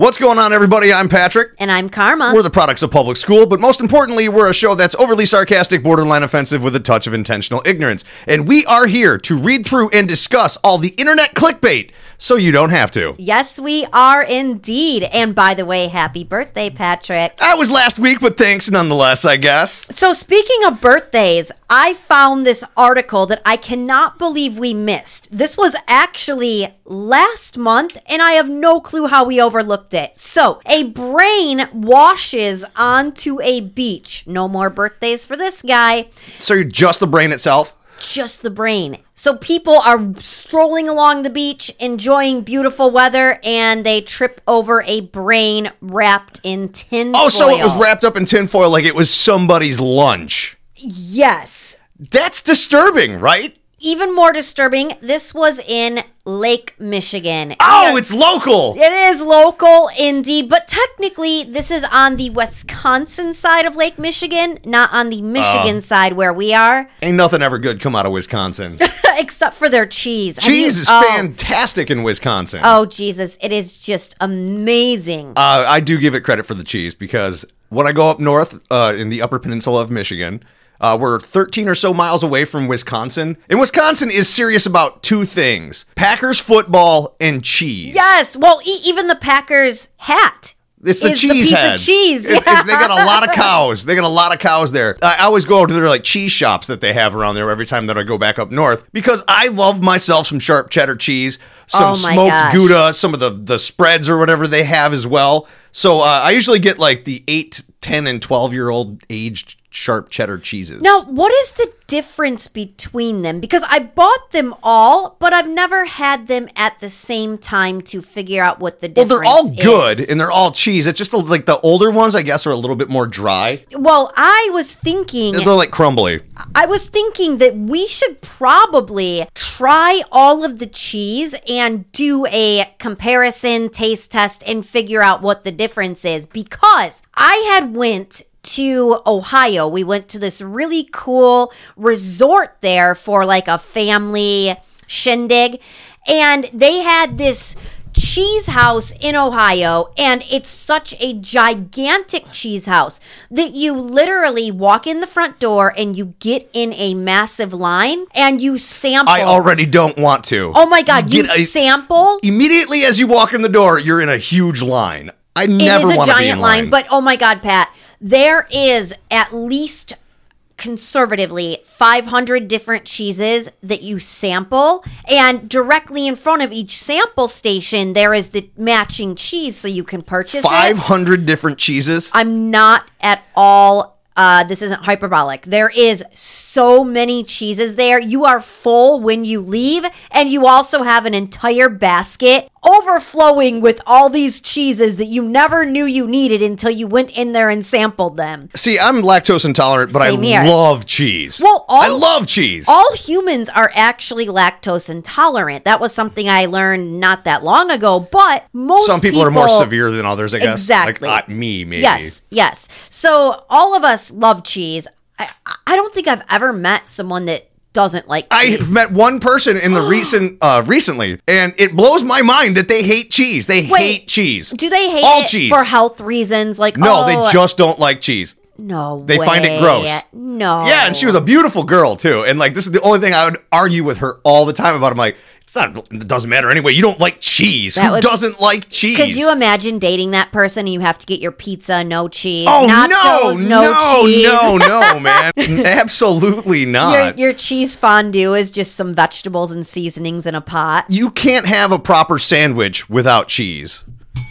What's going on, everybody? I'm Patrick. And I'm Karma. We're the products of public school, but most importantly, we're a show that's overly sarcastic, borderline offensive with a touch of intentional ignorance. And we are here to read through and discuss all the internet clickbait so you don't have to. Yes, we are indeed. And by the way, happy birthday, Patrick. That was last week, but thanks nonetheless, I guess. So speaking of birthdays, I found this article that I cannot believe we missed. This was actually last month, and I have no clue how we overlooked it. So, a brain washes onto a beach. No more birthdays for this guy. So you're just the brain itself? Just the brain. So people are strolling along the beach, enjoying beautiful weather, and they trip over a brain wrapped in tinfoil. Oh, so it was wrapped up in tinfoil like it was somebody's lunch. Yes. That's disturbing, right? Even more disturbing, this was in Lake Michigan. Oh, it's local. It is local indeed, but technically this is on the Wisconsin side of Lake Michigan, not on the Michigan side where we are. Ain't nothing ever good come out of Wisconsin. Except for their cheese. Cheese is fantastic in Wisconsin. Oh, Jesus. It is just amazing. I do give it credit for the cheese because when I go up north in the Upper Peninsula of Michigan, we're 13 or so miles away from Wisconsin. And Wisconsin is serious about two things: Packers football and cheese. Yes. Well, even the Packers hat. It's the cheese head. Of cheese. They got a lot of cows. They got a lot of cows there. I always go to their like cheese shops that they have around there every time that I go back up north because I love myself some sharp cheddar cheese, some smoked Gouda, some of the spreads or whatever they have as well. So I usually get like the 8, 10, and 12-year-old aged sharp cheddar cheeses. Now, what is the difference between them? Because I bought them all, but I've never had them at the same time to figure out what the difference is. Well, they're all good, and they're all cheese. It's just like the older ones, I guess, are a little bit more dry. Well, I was thinking... They're like crumbly. I was thinking that we should probably try all of the cheese and do a comparison taste test and figure out what the difference is, because I had went to Ohio. We went to this really cool resort there for like a family shindig, and they had this cheese house in Ohio, and it's such a gigantic cheese house that you literally walk in the front door and you get in a massive line and you sample. I already don't want to. Oh my God, you sample? Immediately as you walk in the door, you're in a huge line. I never want to be in line. It is a giant line, but oh my God, Pat, there is at least conservatively 500 different cheeses that you sample, and directly in front of each sample station there is the matching cheese so you can purchase 500 different cheeses? I'm not at all this isn't hyperbolic. There is so many cheeses there. You are full when you leave, and you also have an entire basket overflowing with all these cheeses that you never knew you needed until you went in there and sampled them. See, I'm lactose intolerant, but I love cheese. Well, I love cheese. All humans are actually lactose intolerant. That was something I learned not that long ago, but some people are more severe than others, I guess. Exactly. Like me, maybe. Yes. So all of us love cheese. I don't think I've ever met someone that doesn't like cheese. I met one person in the recently, and it blows my mind that they hate cheese. They hate cheese. Do they hate all it cheese for health reasons? Like, no, they just don't like cheese. No, they find it gross. No. Yeah, and she was a beautiful girl too. And like, this is the only thing I would argue with her all the time about. I'm like, it doesn't matter anyway. You don't like cheese. Who doesn't like cheese? Could you imagine dating that person and you have to get your pizza, no cheese? Oh, nachos, no cheese. No, man. Absolutely not. Your cheese fondue is just some vegetables and seasonings in a pot. You can't have a proper sandwich without cheese.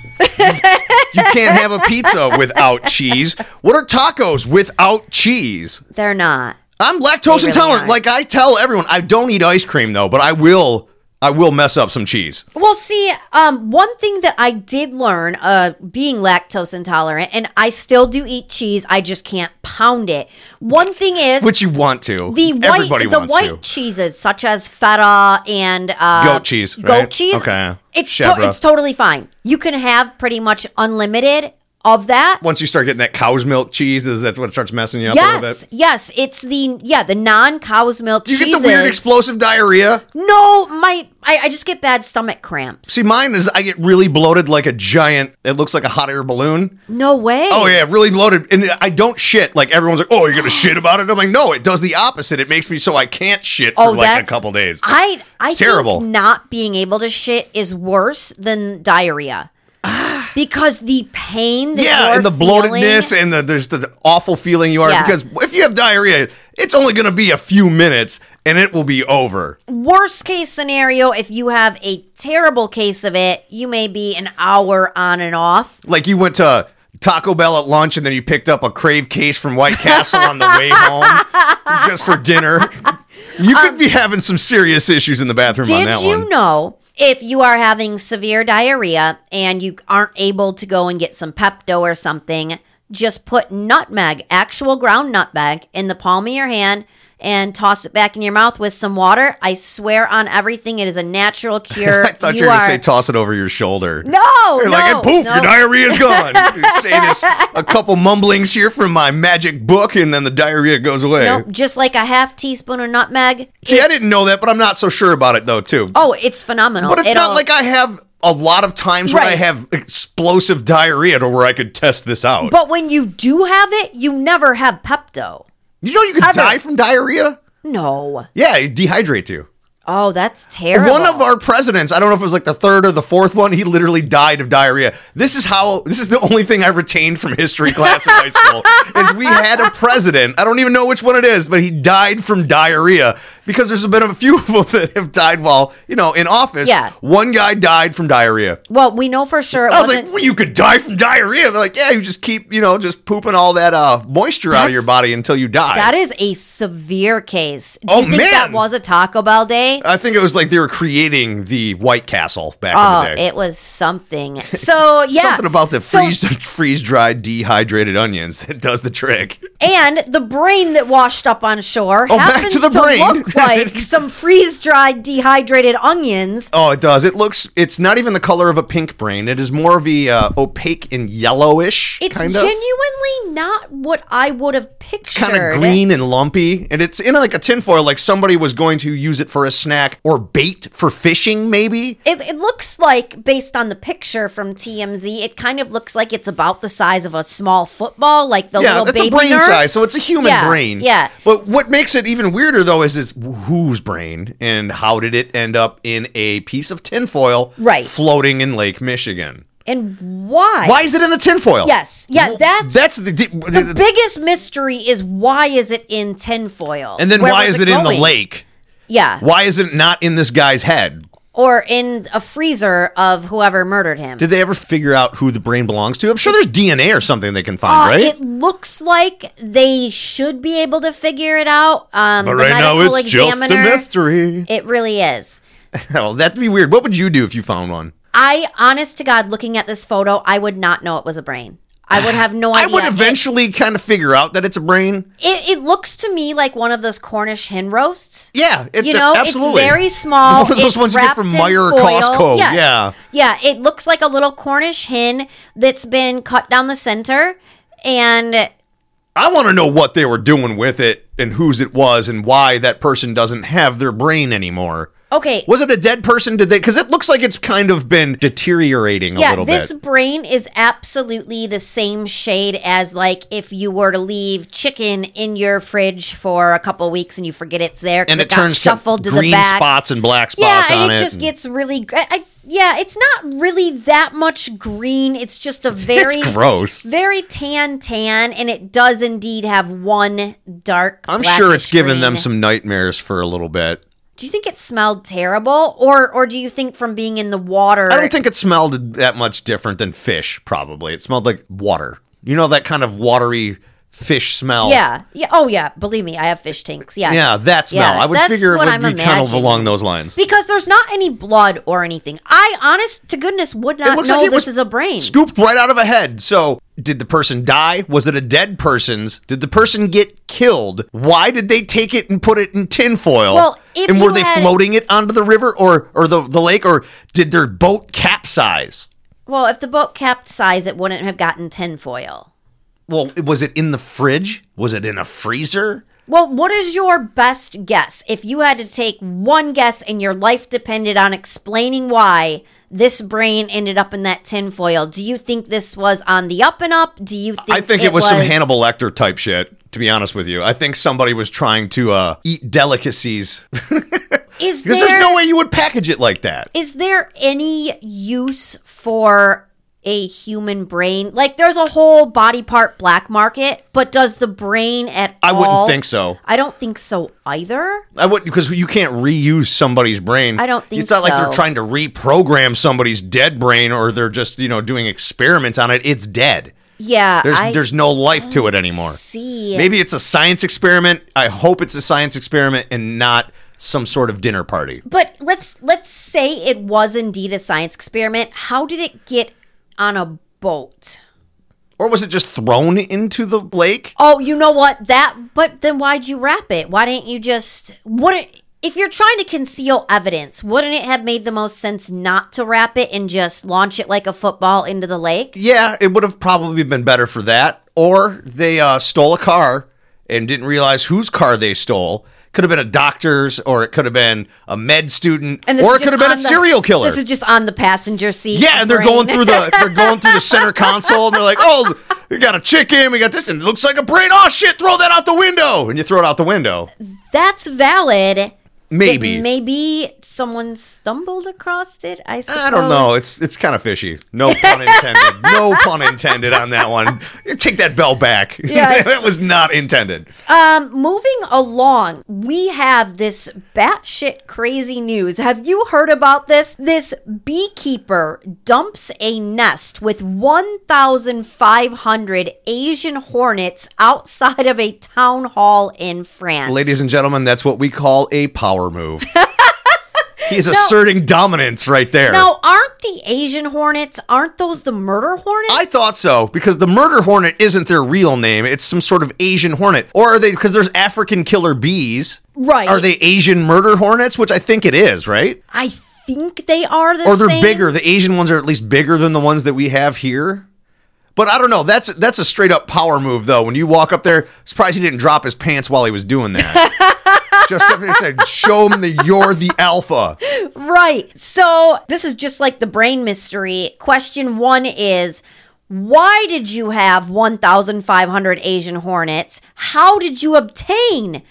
You can't have a pizza without cheese. What are tacos without cheese? They're not. I'm lactose intolerant. Like I tell everyone, I don't eat ice cream though, but I will mess up some cheese. Well, see, one thing that I did learn, being lactose intolerant, and I still do eat cheese, I just can't pound it. One thing is, which you want to. The white cheeses, such as feta and goat cheese. Right? Goat cheese. Okay. It's totally fine. You can have pretty much unlimited of that. Once you start getting that cow's milk cheese, that's what starts messing you up a little bit? Yes. It's the non-cow's milk Do you cheeses. get the weird explosive diarrhea? No, I just get bad stomach cramps. See, mine is I get really bloated like a giant, it looks like a hot air balloon. No way. Oh, yeah, really bloated. And I don't shit. Like, everyone's like, oh, you're going to shit about it? I'm like, no, it does the opposite. It makes me so I can't shit for like a couple days. It's terrible. Think not being able to shit is worse than diarrhea. Because the pain that you're and the bloatedness feeling, and there's the awful feeling you are. Yeah. Because if you have diarrhea, it's only going to be a few minutes and it will be over. Worst case scenario, if you have a terrible case of it, you may be an hour on and off. Like you went to Taco Bell at lunch and then you picked up a Crave case from White Castle on the way home just for dinner. You could be having some serious issues in the bathroom on that one. Did you know, if you are having severe diarrhea and you aren't able to go and get some Pepto or something, just put nutmeg, actual ground nutmeg, in the palm of your hand and toss it back in your mouth with some water. I swear on everything, it is a natural cure. I thought you were going to say toss it over your shoulder. No, like, and poof, your diarrhea is gone. You say this, a couple mumblings here from my magic book, and then the diarrhea goes away. Nope, just like a half teaspoon of nutmeg. See, I didn't know that, but I'm not so sure about it, though, too. Oh, it's phenomenal. But it's not like I have a lot of times where I have explosive diarrhea to where I could test this out. But when you do have it, you never have Pepto. You know you could die from diarrhea? No. Yeah, it dehydrates you. Oh, that's terrible. One of our presidents, I don't know if it was like the third or the fourth one, he literally died of diarrhea. This is the only thing I retained from history class in high school, is we had a president, I don't even know which one it is, but he died from diarrhea, because there's been a few people that have died while, in office. Yeah. One guy died from diarrhea. Well, we know for sure it wasn't. I was like, well, you could die from diarrhea. They're like, yeah, you just keep, just pooping all that moisture out of your body until you die. That is a severe case. Do you think that was a Taco Bell day? I think it was like they were creating the White Castle back in the day. It was something. So, yeah. Something about the freeze-dried, dehydrated onions that does the trick. And the brain that washed up on shore happens back to the brain. Look like some freeze-dried, dehydrated onions. Oh, it does. It's not even the color of a pink brain. It is more of a opaque and yellowish, It's kind of. genuinely not what I would have pictured. It's kind of green and lumpy, and it's in like a tinfoil, like somebody was going to use it for a snack or bait for fishing, maybe. It looks like, based on the picture from TMZ, it kind of looks like it's about the size of a small football, like the little baby it's a brain nerve. size, so it's a human brain. Yeah. But what makes it even weirder, though, is whose brain and how did it end up in a piece of tinfoil floating in Lake Michigan? And why? Why is it in the tinfoil? Yes. Yeah, that's the biggest mystery is, why is it in tinfoil? And then why is it in the lake? Yeah. Why is it not in this guy's head? Or in a freezer of whoever murdered him. Did they ever figure out who the brain belongs to? I'm sure there's DNA or something they can find, right? It looks like they should be able to figure it out. But right now it's just a mystery. It really is. Well, that'd be weird. What would you do if you found one? Honest to God, looking at this photo, I would not know it was a brain. I would have no idea. I would eventually kind of figure out that it's a brain. It looks to me like one of those Cornish hen roasts. Yeah, absolutely. It's very small. One of those ones you get from Meijer or Costco. Yes. Yeah. Yeah, it looks like a little Cornish hen that's been cut down the center. And I want to know what they were doing with it and whose it was and why that person doesn't have their brain anymore. Okay. Was it a dead person? Because it looks like it's kind of been deteriorating a little bit. Yeah, this brain is absolutely the same shade as, like, if you were to leave chicken in your fridge for a couple of weeks and you forget it's there, and it turns shuffled to the back. Green spots and black spots on it. Yeah, and it just gets really... it's not really that much green. It's just a it's gross. Very tan, and it does indeed have one dark I'm sure it's given them some nightmares for a little bit. Do you think it smelled terrible, or do you think from being in the water? I don't think it smelled that much different than fish, probably. It smelled like water. You know, that kind of watery fish smell. Yeah. Oh, yeah. Believe me, I have fish tanks. Yes. Yeah, that smell. I would figure it would be kind of along those lines. Because there's not any blood or anything. I, honest to goodness, would not know this is a brain. Scooped right out of a head. So, did the person die? Was it a dead person's? Did the person get killed? Why did they take it and put it in tinfoil? Well, and were they floating it onto the river or the lake? Or did their boat capsize? Well, if the boat capsized, it wouldn't have gotten tinfoil. Well, was it in the fridge? Was it in a freezer? Well, what is your best guess? If you had to take one guess and your life depended on explaining why this brain ended up in that tinfoil, do you think this was on the up and up? Do you think I think it was some Hannibal Lecter type shit, to be honest with you. I think somebody was trying to eat delicacies. Because there's no way you would package it like that. Is there any use for a human brain? Like, there's a whole body part black market, but does the brain at all? I wouldn't think so. I don't think so either. I wouldn't, because you can't reuse somebody's brain. I don't think so. It's not like they're trying to reprogram somebody's dead brain, or they're just, doing experiments on it. It's dead. Yeah. There's no life to it anymore. See. Maybe it's a science experiment. I hope it's a science experiment and not some sort of dinner party. But let's say it was indeed a science experiment. How did it get on a boat? Or was it just thrown into the lake? Oh, you know what? But then why'd you wrap it? Why didn't you just... If you're trying to conceal evidence, wouldn't it have made the most sense not to wrap it and just launch it like a football into the lake? Yeah, it would have probably been better for that. Or they stole a car and didn't realize whose car they stole. Could have been a doctor's, or it could have been a med student, or it could have been a serial killer. This is just on the passenger seat. Yeah, and they're going through the center console, and they're like, "Oh, we got a chicken, we got this, and it looks like a brain. Oh shit, throw that out the window!" And you throw it out the window. That's valid. Maybe someone stumbled across it, I suppose. I don't know. It's kind of fishy. No pun intended. No pun intended on that one. Take that bell back. Yes. That was not intended. Moving along, we have this batshit crazy news. Have you heard about this? This beekeeper dumps a nest with 1,500 Asian hornets outside of a town hall in France. Ladies and gentlemen, that's what we call a power move. He's asserting dominance right there. Now, aren't the Asian hornets, aren't those the murder hornets? I thought so, because the murder hornet isn't their real name. It's some sort of Asian hornet. Or are they, because there's African killer bees. Right. Are they Asian murder hornets? Which I think it is, right? I think they are the same. Or they're bigger. The Asian ones are at least bigger than the ones that we have here. But I don't know. That's a straight up power move, though. When you walk up there, surprised he didn't drop his pants while he was doing that. Just like they said, show him that you're the alpha. Right. So this is just like the brain mystery. Question 1 is, why did you have 1,500 Asian hornets? How did you obtain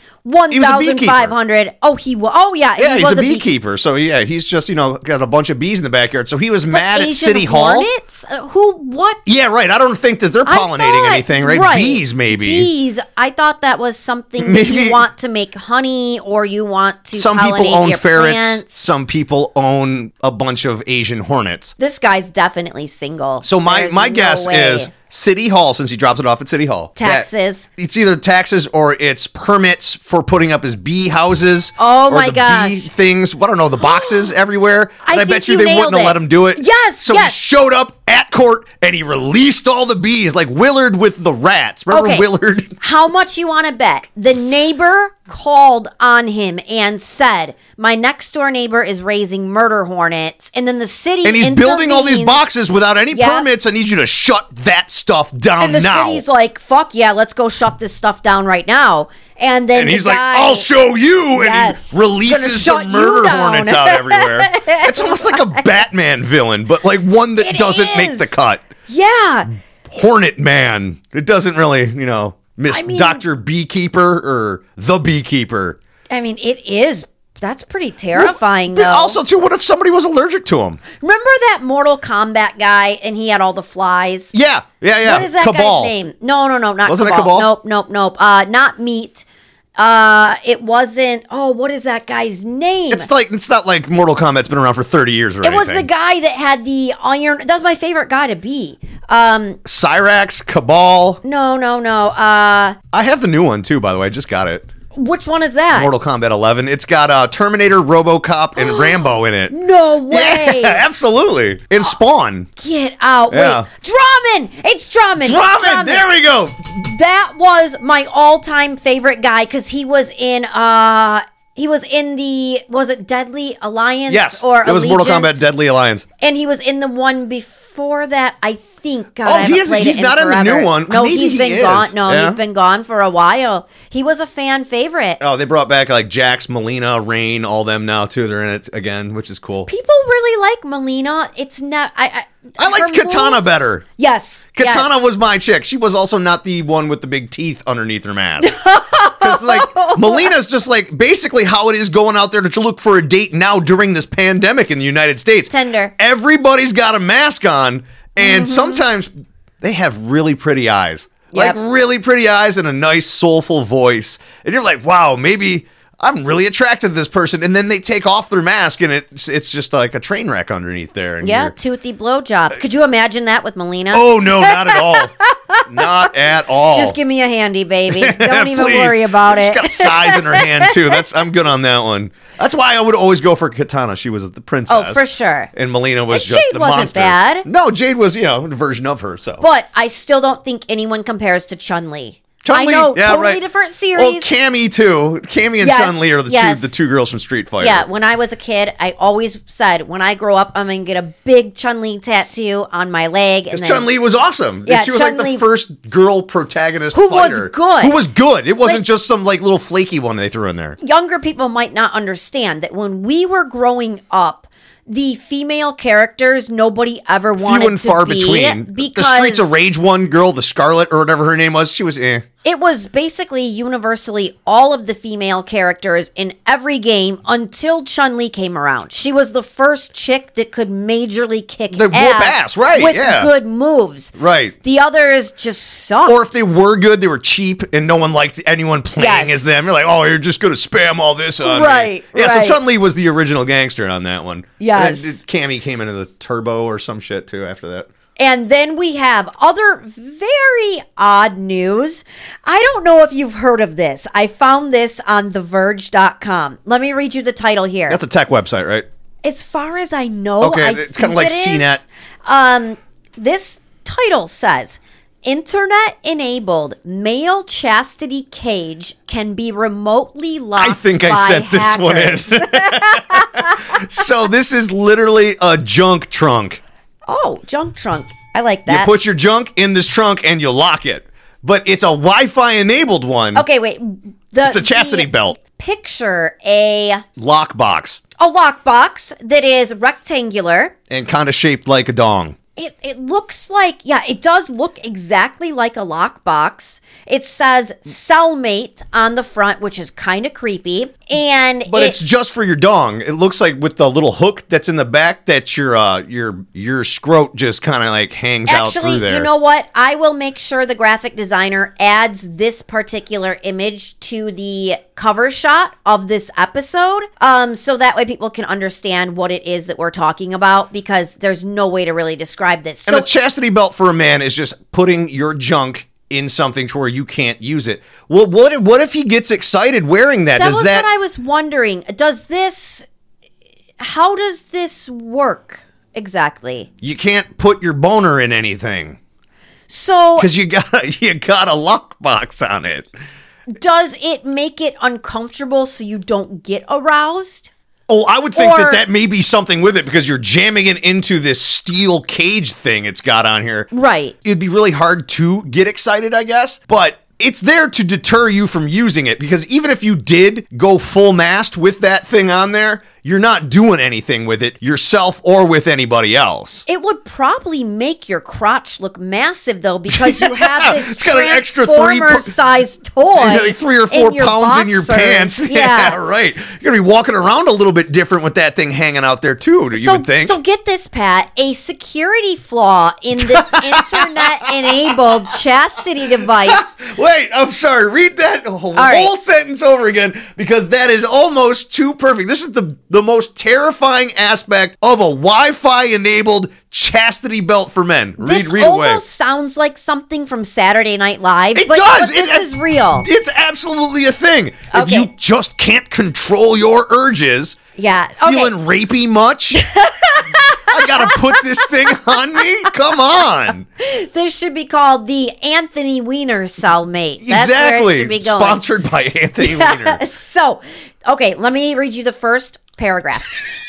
1,500? Oh, yeah. Yeah, he's a beekeeper. So, yeah, he's just, got a bunch of bees in the backyard. So he was mad at City Hall. Hornets? What? Yeah, right. I don't think that they're pollinating anything, right? Bees, maybe. Bees. I thought that was something that you want to make honey, or you want to Some pollinate people own your ferrets. plants. Some people own a bunch of Asian hornets. This guy's definitely single. So my guess is City Hall, since he dropped it off at City Hall. Taxes. It's either taxes or it's permits for putting up his bee houses. Oh, or my the gosh. bee things. I don't know, the boxes everywhere. And I bet you they nailed wouldn't have let him do it. Yes, So he showed up at court and he released all the bees, like Willard with the rats. Remember Willard? How much you want to bet? The neighbor called on him and said, my next door neighbor is raising murder hornets. And then the city and he's building all these boxes without any permits. I need you to shut that stuff down now. And the city's like, fuck yeah, let's go shut this stuff down right now. And then he's like, I'll show you. Yes, and he releases the murder hornets out everywhere. It's almost like a Batman villain, but like one that doesn't make the cut. Yeah. Hornet Man. It doesn't really, Dr. Beekeeper or the Beekeeper. I mean, it is. That's pretty terrifying, but though. Also, too, what if somebody was allergic to him? Remember that Mortal Kombat guy, and he had all the flies? Yeah. What is that Cabal. guy's name? No, not Wasn't Cabal. it Cabal? Nope. Not Meat. It wasn't. Oh, what is that guy's name? It's not like Mortal Kombat's been around for 30 years or anything. It was the guy that had the iron. That was my favorite guy to be. Cyrax, Cabal. No. I have the new one, too, by the way. I just got it. Which one is that? Mortal Kombat 11. It's got Terminator, RoboCop, and Rambo in it. No way. Yeah, absolutely. And Spawn. Get out. Yeah. Wait. Drummond. It's Drummond. Drummond. There we go. That was my all-time favorite guy because he was in He was in was it Deadly Alliance? Yes, or it was Mortal Allegiance? Kombat Deadly Alliance. And he was in the one before that, I think. God, Oh, I haven't played he's it not in the forever. new one. No, Maybe he's he been is. gone. No, Yeah? he's been gone for a while. He was a fan favorite. Oh, they brought back like Jax, Melina, Rain, all them now too. They're in it again, which is cool. People really like Melina. It's not. I liked her Katana moves- better. Yes, Katana yes. was my chick. She was also not the one with the big teeth underneath her mask. Because like Melina's just like basically how it is going out there to look for a date now during this pandemic in the United States. Tender. Everybody's got a mask on, and sometimes they have really pretty eyes. Yep. Like really pretty eyes and a nice soulful voice. And you're like, wow, maybe I'm really attracted to this person. And then they take off their mask and it's just like a train wreck underneath there. And Yeah, you're- toothy blowjob. Could you imagine that with Melina? Oh, no, not at all. Not at all. Just give me a handy, baby. Don't even Please. worry about She's it. got size in her hand too. I'm good on that one. That's why I would always go for Katana. She was the princess. Oh, for sure. And Melina was And just Jade the wasn't monster. bad. No, Jade was, a version of her. So. But I still don't think anyone compares to Chun-Li. Chun-Li, I know, yeah, totally right. different series. Well, Cammy too. Cammy and Yes, Chun-Li are yes. the two girls from Street Fighter. Yeah, when I was a kid, I always said, when I grow up, I'm going to get a big Chun-Li tattoo on my leg. And then Chun-Li was awesome. Yeah, she was like Chun-Li- the first girl protagonist Who was fighter. good. Who was good. It wasn't Like- just some like little flaky one they threw in there. younger people might not understand that when we were growing up, the female characters nobody ever wanted Few and to far be between. because The Streets of Rage one girl, the Scarlet or whatever her name was, she was it was basically universally all of the female characters in every game until Chun-Li came around. She was the first chick that could majorly kick They whoop ass, right, with yeah. good moves. Right. The others just sucked. Or if they were good, they were cheap and no one liked anyone playing Yes. as them. You're like, oh, you're just going to spam all this on Right, me. Yeah, right. so Chun-Li was the original gangster on that one. Yes. And Cammy came into the Turbo or some shit too after that. And then we have other very odd news. I don't know if you've heard of this. I found this on TheVerge.com. Let me read you the title here. That's a tech website, right? As far as I know, Okay, I it's kinda think like it is. CNET. This title says, Internet-enabled male chastity cage can be remotely locked I think by I sent this one hackers. in. So this is literally a junk trunk. Oh, junk trunk. I like You that. put your junk in this trunk and you lock it. But it's a Wi-Fi enabled one. Okay, wait. It's a chastity belt. Picture a Lockbox. lockbox that is rectangular. And kind of shaped like a dong. It looks like, yeah, it does look exactly like a lockbox. It says cellmate on the front, which is kind of creepy. And But it's just for your dong. It looks like with the little hook that's in the back that your scrot just kind of like hangs out actually, through there. you know what? I will make sure the graphic designer adds this particular image to the cover shot of this episode, so that way people can understand what it is that we're talking about, because there's no way to really describe this. And So a chastity belt for a man is just putting your junk in something to where you can't use it. Well, what if he gets excited wearing that? that Does was that what I was wondering. How does this work exactly? you can't put your boner in anything So because you got a lockbox on it. does it make it uncomfortable so you don't get aroused? Oh, I would think Or- that may be something with it because you're jamming it into this steel cage thing it's got on here. Right. It'd be really hard to get excited, I guess, but it's there to deter you from using it because even if you did go full mast with that thing on there, you're not doing anything with it yourself or with anybody else. It would probably make your crotch look massive, though, because you have this It's got an extra Transformer-sized toy, Like 3 or 4 pounds in your boxers. pants. Yeah, Right. You're going to be walking around a little bit different with that thing hanging out there, too, you would think. So get this, Pat. A security flaw in this internet-enabled chastity device. Wait, I'm sorry. Read that whole right. sentence over again because that is almost too perfect. This is the most terrifying aspect of a Wi-Fi enabled chastity belt for men. Read This away. almost sounds like something from Saturday Night Live. It but, does. But this is real. It's absolutely a thing. If Okay. you just can't control your urges, Yeah. Okay. feeling rapey much, I gotta put this thing on me? Come on. This should be called the Anthony Weiner cellmate. That's Exactly. where it should be going. Sponsored by Anthony Weiner. So, Okay, let me read you the first paragraph.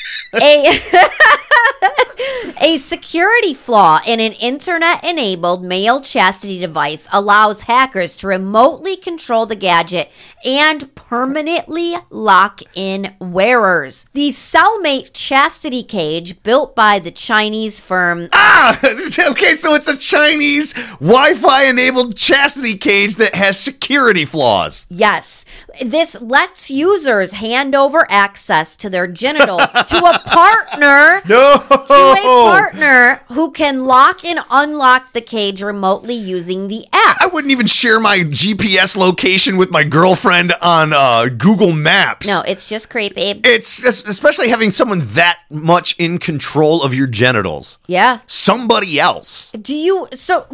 A security flaw in an internet-enabled male chastity device allows hackers to remotely control the gadget and permanently lock in wearers. The Cellmate chastity cage, built by the Chinese firm... Okay, so it's a Chinese Wi-Fi enabled chastity cage that has security flaws. Yes. This lets users hand over access to their genitals to a partner. No. To a partner who can lock and unlock the cage remotely using the app. I wouldn't even share my GPS location with my girlfriend on Google Maps. No, it's just creepy. It's especially having someone that much in control of your genitals. Yeah. Somebody else. Do you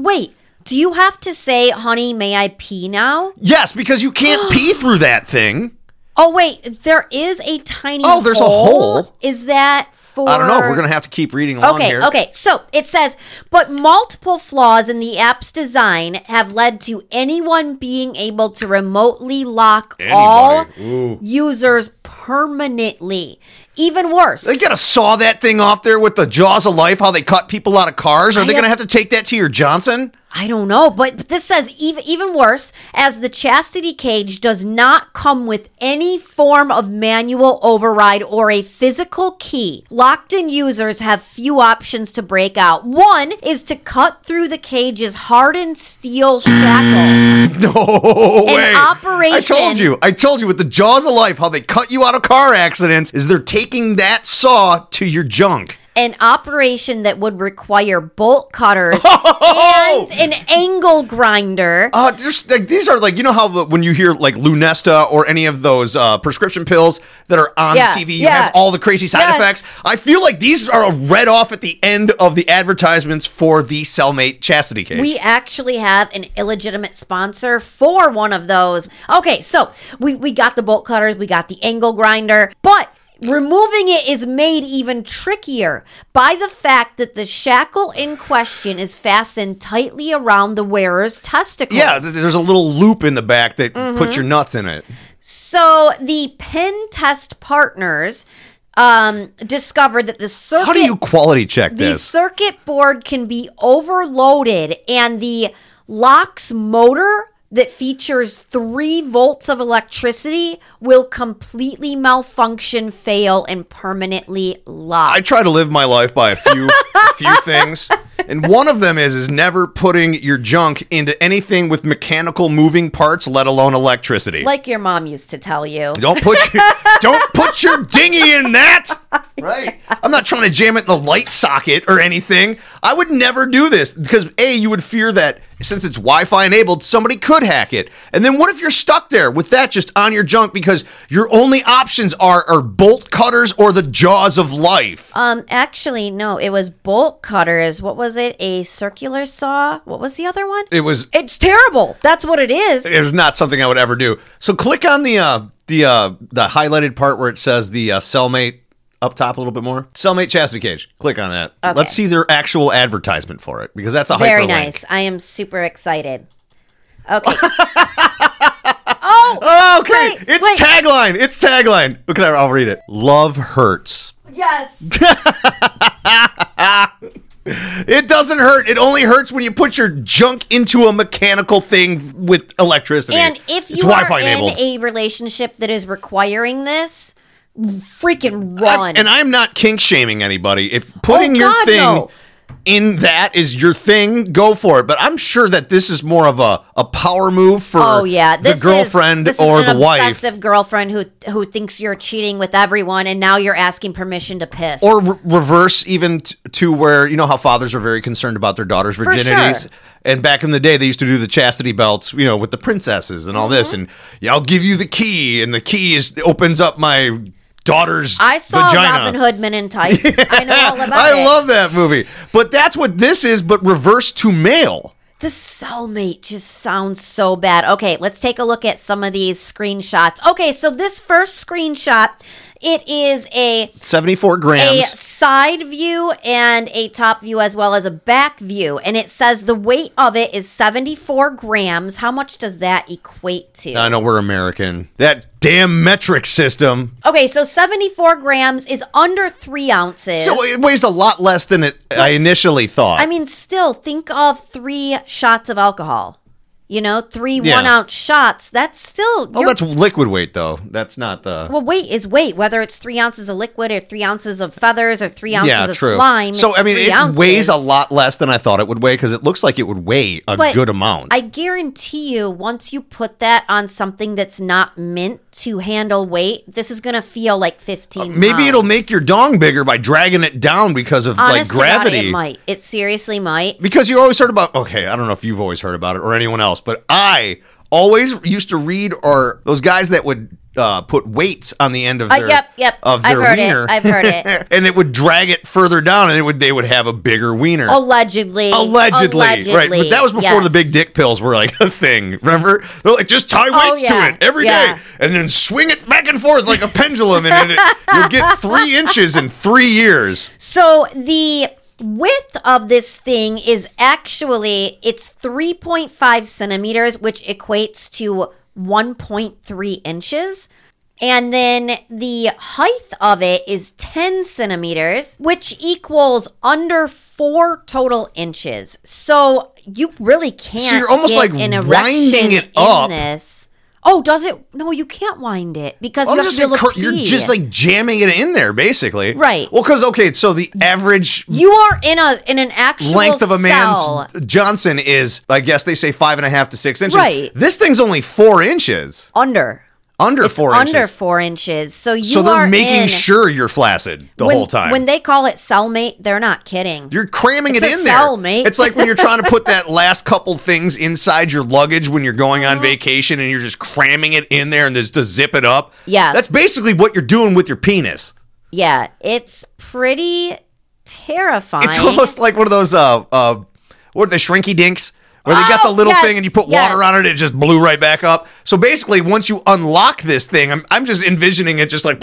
have to say, honey, may I pee now? Yes, because you can't pee through that thing. Oh, wait, there is a tiny hole. Oh, there's a hole? Is that for... I don't know. We're going to have to keep reading along here. Okay. So it says, but multiple flaws in the app's design have led to anyone being able to remotely lock all users permanently. Even worse. They got to saw that thing off there with the jaws of life, how they cut people out of cars. Are they going to have to take that to your Johnson? I don't know, but this says even worse, as the chastity cage does not come with any form of manual override or a physical key. Locked-in users have few options to break out. One is to cut through the cage's hardened steel shackle. No way. Operation. I told you with the jaws of life, how they cut you out of car accidents is they're taking that saw to your junk. An operation that would require bolt cutters and an angle grinder. These are like, you know how when you hear like Lunesta or any of those prescription pills that are on TV, you have all the crazy side effects. I feel like these are read off at the end of the advertisements for the Cellmate chastity cage. We actually have an illegitimate sponsor for one of those. Okay, so we got the bolt cutters, we got the angle grinder, but removing it is made even trickier by the fact that the shackle in question is fastened tightly around the wearer's testicles. Yeah, there's a little loop in the back that puts your nuts in it. So the pen test partners discovered that the circuit... How do you quality check this? The circuit board can be overloaded, and the lock's motor that features 3 volts of electricity will completely malfunction, fail, and permanently lock. I try to live my life by a few things, and one of them is never putting your junk into anything with mechanical moving parts, let alone electricity. Like your mom used to tell you. Don't put your dinghy in that. Right. I'm not trying to jam it in the light socket or anything. I would never do this because you would fear that since it's Wi-Fi enabled, somebody could hack it. And then what if you're stuck there with that just on your junk because your only options are bolt cutters or the jaws of life? Actually, no, it was bolt cutters. What was it? A circular saw? What was the other one? It's terrible. That's what it is. It was not something I would ever do. So click on the highlighted part where it says the Cellmate up top a little bit more. Cellmate chastity cage. Click on that. Okay. Let's see their actual advertisement for it because that's a hyperlink. Very nice. I am super excited. Okay. Okay. Wait. Tagline. It's tagline. Okay, I'll read it. Love hurts. Yes. It doesn't hurt. It only hurts when you put your junk into a mechanical thing with electricity. And if you are in a relationship that is requiring this, freaking run. And I'm not kink shaming anybody. If putting your thing in that is your thing, go for it. But I'm sure that this is more of a power move for the girlfriend or the wife. This is an obsessive girlfriend who thinks you're cheating with everyone, and now you're asking permission to piss. Or reverse even to where, you know how fathers are very concerned about their daughters' virginities. For sure. And back in the day, they used to do the chastity belts, with the princesses and all this. And I'll give you the key, and the key opens up my daughter's vagina. I saw Robin Hood Men in Tights. I know all about it. I love that movie. But that's what this is, but reverse to male. The Cellmate just sounds so bad. Okay, let's take a look at some of these screenshots. Okay, so this first screenshot It is a 74 grams. a side view and a top view as well as a back view. And it says the weight of it is 74 grams. How much does that equate to? I know we're American. That damn metric system. Okay, so 74 grams is under 3 ounces. So it weighs a lot less than I initially thought. I mean, still, think of 3 shots of alcohol. 3 Yeah. 1-ounce shots. That's still. Oh, that's liquid weight, though. That's not the. Well, weight is weight, whether it's 3 ounces of liquid or 3 ounces of feathers or 3 ounces of true. slime. So, it's I mean, 3 it ounces. weighs a lot less than I thought it would weigh because it looks like it would weigh a But good amount. I guarantee you, once you put that on something that's not meant to handle weight, this is going to feel like 15 Maybe pounds. it'll make your dong bigger by dragging it down because of Honest to God, gravity. it might. It seriously might. Because you always heard about, okay, I don't know if you've always heard about it or anyone else, but I always used to read or those guys that would put weights on the end of their Yep. of I've their heard wiener. it. I've heard it. And it would drag it further down and they would have a bigger wiener. Allegedly. Allegedly. Right. But that was before the big dick pills were like a thing. Remember? They're like, just tie weights to it every day and then swing it back and forth like a pendulum and you'll get 3 inches in 3 years. So the width of this thing is actually, it's 3.5 centimeters, which equates to 1.3 inches. And then the height of it is 10 centimeters, which equals under 4 total inches. So you really can't So you're almost get like an erection winding it in up. this. Oh, does it? No, you can't wind it because you have to be able to pee. You're just like jamming it in there, basically. Right. Well, because, okay, so the average You are in an actual length of a cell. man's Johnson is, I guess they say 5.5 to 6 inches. Right. This thing's only 4 inches. Under. Under It's 4 under inches. 4 inches. So So they're are making in, sure you're flaccid the whole time. When they call it cellmate, they're not kidding. You're cramming It's it a in there. cellmate. It's like when you're trying to put that last couple things inside your luggage when you're going on vacation and you're just cramming it in there and just to zip it up. Yeah. That's basically what you're doing with your penis. Yeah, it's pretty terrifying. It's almost like one of those what are the shrinky dinks? Where they got the little yes, thing and you put water on it, it just blew right back up. So basically, once you unlock this thing, I'm just envisioning it just like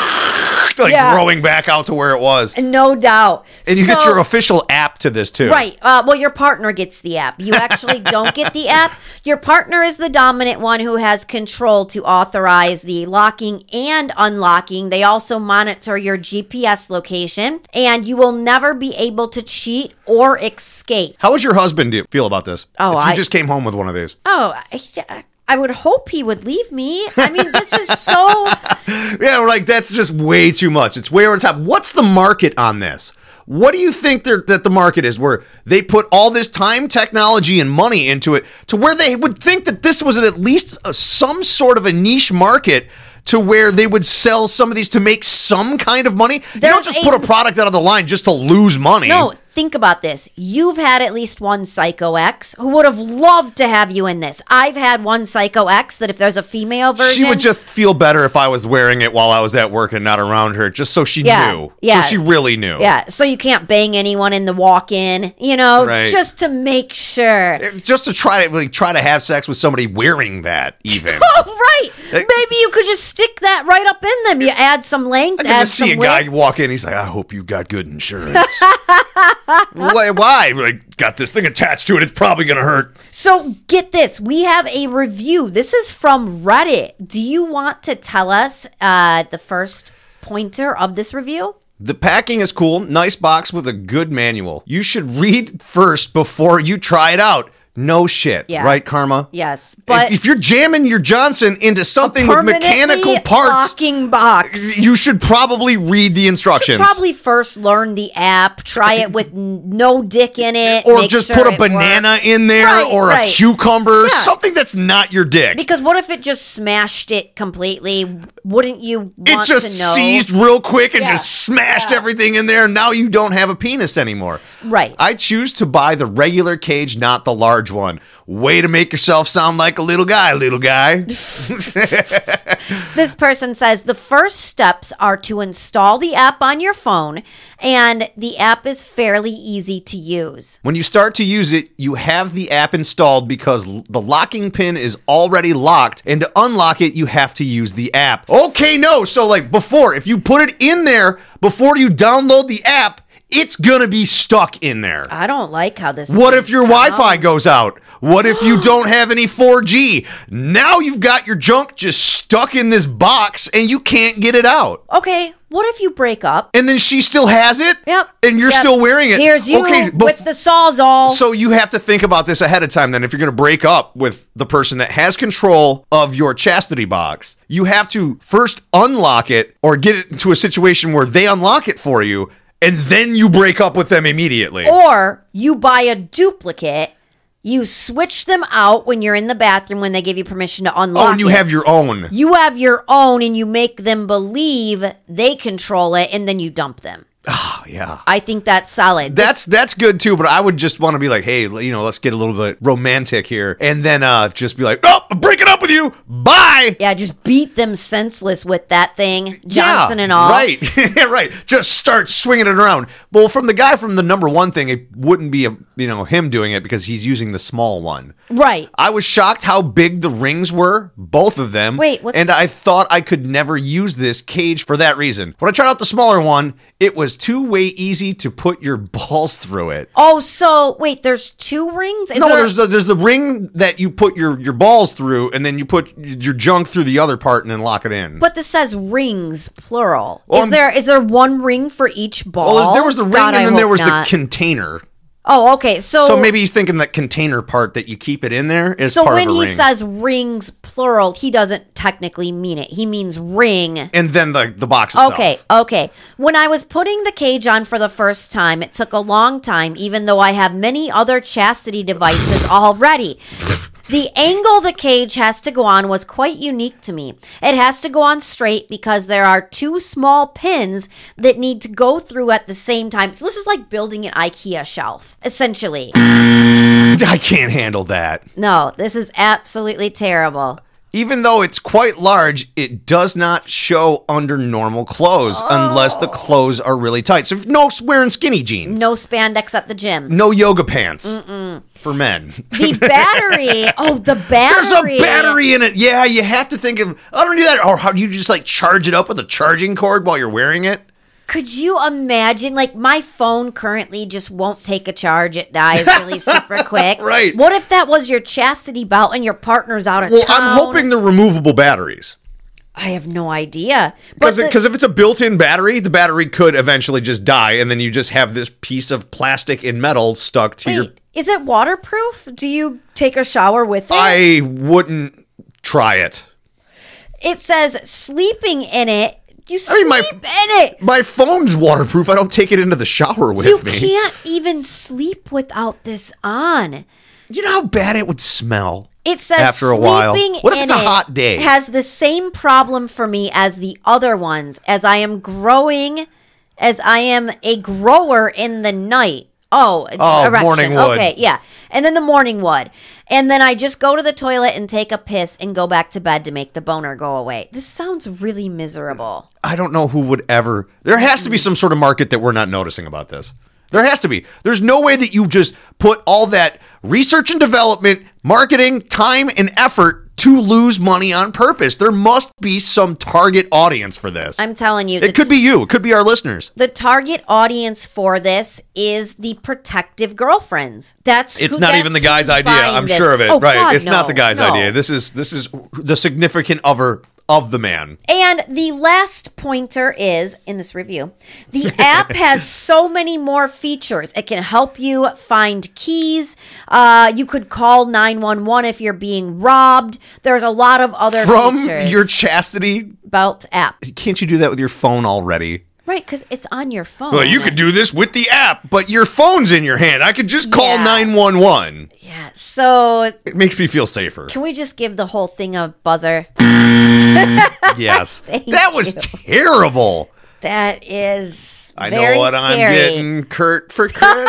growing back out to where it was. No doubt. And you get your official app to this too. Right. Well, your partner gets the app. You actually don't get the app. Your partner is the dominant one who has control to authorize the locking and unlocking. They also monitor your GPS location, and you will never be able to cheat or escape. How would your husband feel about this? Oh, if you just came home with one of these. Oh, I would hope he would leave me. I mean, this is so... Yeah, like that's just way too much. It's way over the top. What's the market on this? What do you think that the market is where they put all this time, technology, and money into it to where they would think that this was at least some sort of a niche market to where they would sell some of these to make some kind of money? You don't just put a product out of the line just to lose money. No, think about this. You've had at least one Psycho X who would have loved to have you in this. I've had one Psycho X that if there's a female version... She would just feel better if I was wearing it while I was at work and not around her, just so she knew. Yeah. So she really knew. Yeah, so you can't bang anyone in the walk-in, Right. just to make sure. Just to try to have sex with somebody wearing that, even. Oh, right. Maybe you could just stick that right up in them. You add some length, I can add just see some a guy width. walk in. He's like, I hope you got good insurance. Why? Like, got this thing attached to it. It's probably going to hurt. So get this. We have a review. This is from Reddit. Do you want to tell us the first pointer of this review? The packing is cool. Nice box with a good manual. You should read first before you try it out. No shit. Yeah. Right, Karma? Yes, but if you're jamming your Johnson into something with mechanical permanently parts, locking box. you should probably read the instructions. You should probably first learn the app, try it with no dick in it, or make just sure put a it banana works. in there, Right, or right. a cucumber, Yeah. something that's not your dick. Because what if it just smashed it completely? Wouldn't you want It just to know? seized real quick and Yeah. just smashed Yeah. everything in there. Now you don't have a penis anymore. Right. I choose to buy the regular cage, not the large large one. Way to make yourself sound like a little guy, little guy. This person says the first steps are to install the app on your phone, and the app is fairly easy to use. When you start to use it, you have the app installed because the locking pin is already locked, and to unlock it, you have to use the app. Okay, no, so like before, if you put it in there before you download the app, it's gonna be stuck in there. I don't like how this What if your sounds. Wi-Fi goes out? What if you don't have any 4G? Now you've got your junk just stuck in this box and you can't get it out. Okay, what if you break up? And then she still has it? Yep. And you're Yep. still wearing it. Here's you with the Sawzall. So you have to think about this ahead of time then. If you're going to break up with the person that has control of your chastity box, you have to first unlock it or get it into a situation where they unlock it for you, and then you break up with them immediately. Or you buy a duplicate, you switch them out when you're in the bathroom when they give you permission to unlock it. Oh, and you have your own. You have your own, and you make them believe they control it, and then you dump them. Oh, yeah. I think that's solid. That's good too, but I would just want to be like, hey, let's get a little bit romantic here, and then just be like, oh, I'm breaking up with you, bye. Yeah, just beat them senseless with that thing, Johnson and all. Right, right. Just start swinging it around. Well, from the guy from the number one thing, it wouldn't be him doing it because he's using the small one. Right. I was shocked how big the rings were, both of them. Wait, and I thought I could never use this cage for that reason. When I tried out the smaller one, it was way easy to put your balls through it. Oh, so wait, there's two rings? There's the ring that you put your balls through, and then you put your junk through the other part and then lock it in. But this says rings, plural. Well, is there one ring for each ball? Well, there was the ring, God, and then there was not. the container. Oh, okay. So maybe he's thinking that container part that you keep it in there is so part when of a ring. he says rings plural, he doesn't technically mean it. He means ring. And then the box itself. Okay. When I was putting the cage on for the first time, it took a long time, even though I have many other chastity devices already. The angle the cage has to go on was quite unique to me. It has to go on straight because there are two small pins that need to go through at the same time. So this is like building an IKEA shelf, essentially. I can't handle that. No, this is absolutely terrible. Even though it's quite large, it does not show under normal clothes unless the clothes are really tight. So no wearing skinny jeans. No spandex at the gym. No yoga pants for men. The battery. Oh, the battery. There's a battery in it. Yeah, you have to think of, I don't do that. Or how do you just like charge it up with a charging cord while you're wearing it? Could you imagine, like, my phone currently just won't take a charge. It dies really super quick. Right. What if that was your chastity belt and your partner's out of Well, town? I'm hoping they're removable batteries. I have no idea. Because if it's a built-in battery, the battery could eventually just die, and then you just have this piece of plastic and metal stuck to your... Is it waterproof? Do you take a shower with it? I wouldn't try it. It says sleeping in it. You sleep in it. My phone's waterproof. I don't take it into the shower with me. You can't even sleep without this on. You know how bad it would smell? It says after a while. What if it's a hot day? Has the same problem for me as the other ones, as I am a grower in the night. Oh, erection. Morning wood. Okay, yeah. And then the morning wood. And then I just go to the toilet and take a piss and go back to bed to make the boner go away. This sounds really miserable. I don't know who would ever... There has to be some sort of market that we're not noticing about this. There has to be. There's no way that you just put all that research and development, marketing, time, and effort to lose money on purpose. There must be some target audience for this. I'm telling you. It could be you. It could be our listeners. The target audience for this is the protective girlfriends. It's not even the guy's idea. I'm sure of it. Oh, right. God, it's not the guy's no. idea. This is the significant other of the man. And the last pointer is, in this review, the app has so many more features. It can help you find keys. You could call 911 if you're being robbed. There's a lot of other features. From your chastity belt app. Can't you do that with your phone already? Right, because it's on your phone. Well, you could do this with the app, but your phone's in your hand. I could just call 911. Yeah, so... It makes me feel safer. Can we just give the whole thing a buzzer? Yes. That was terrible. That is I very know what scary. I'm getting, Kurt, for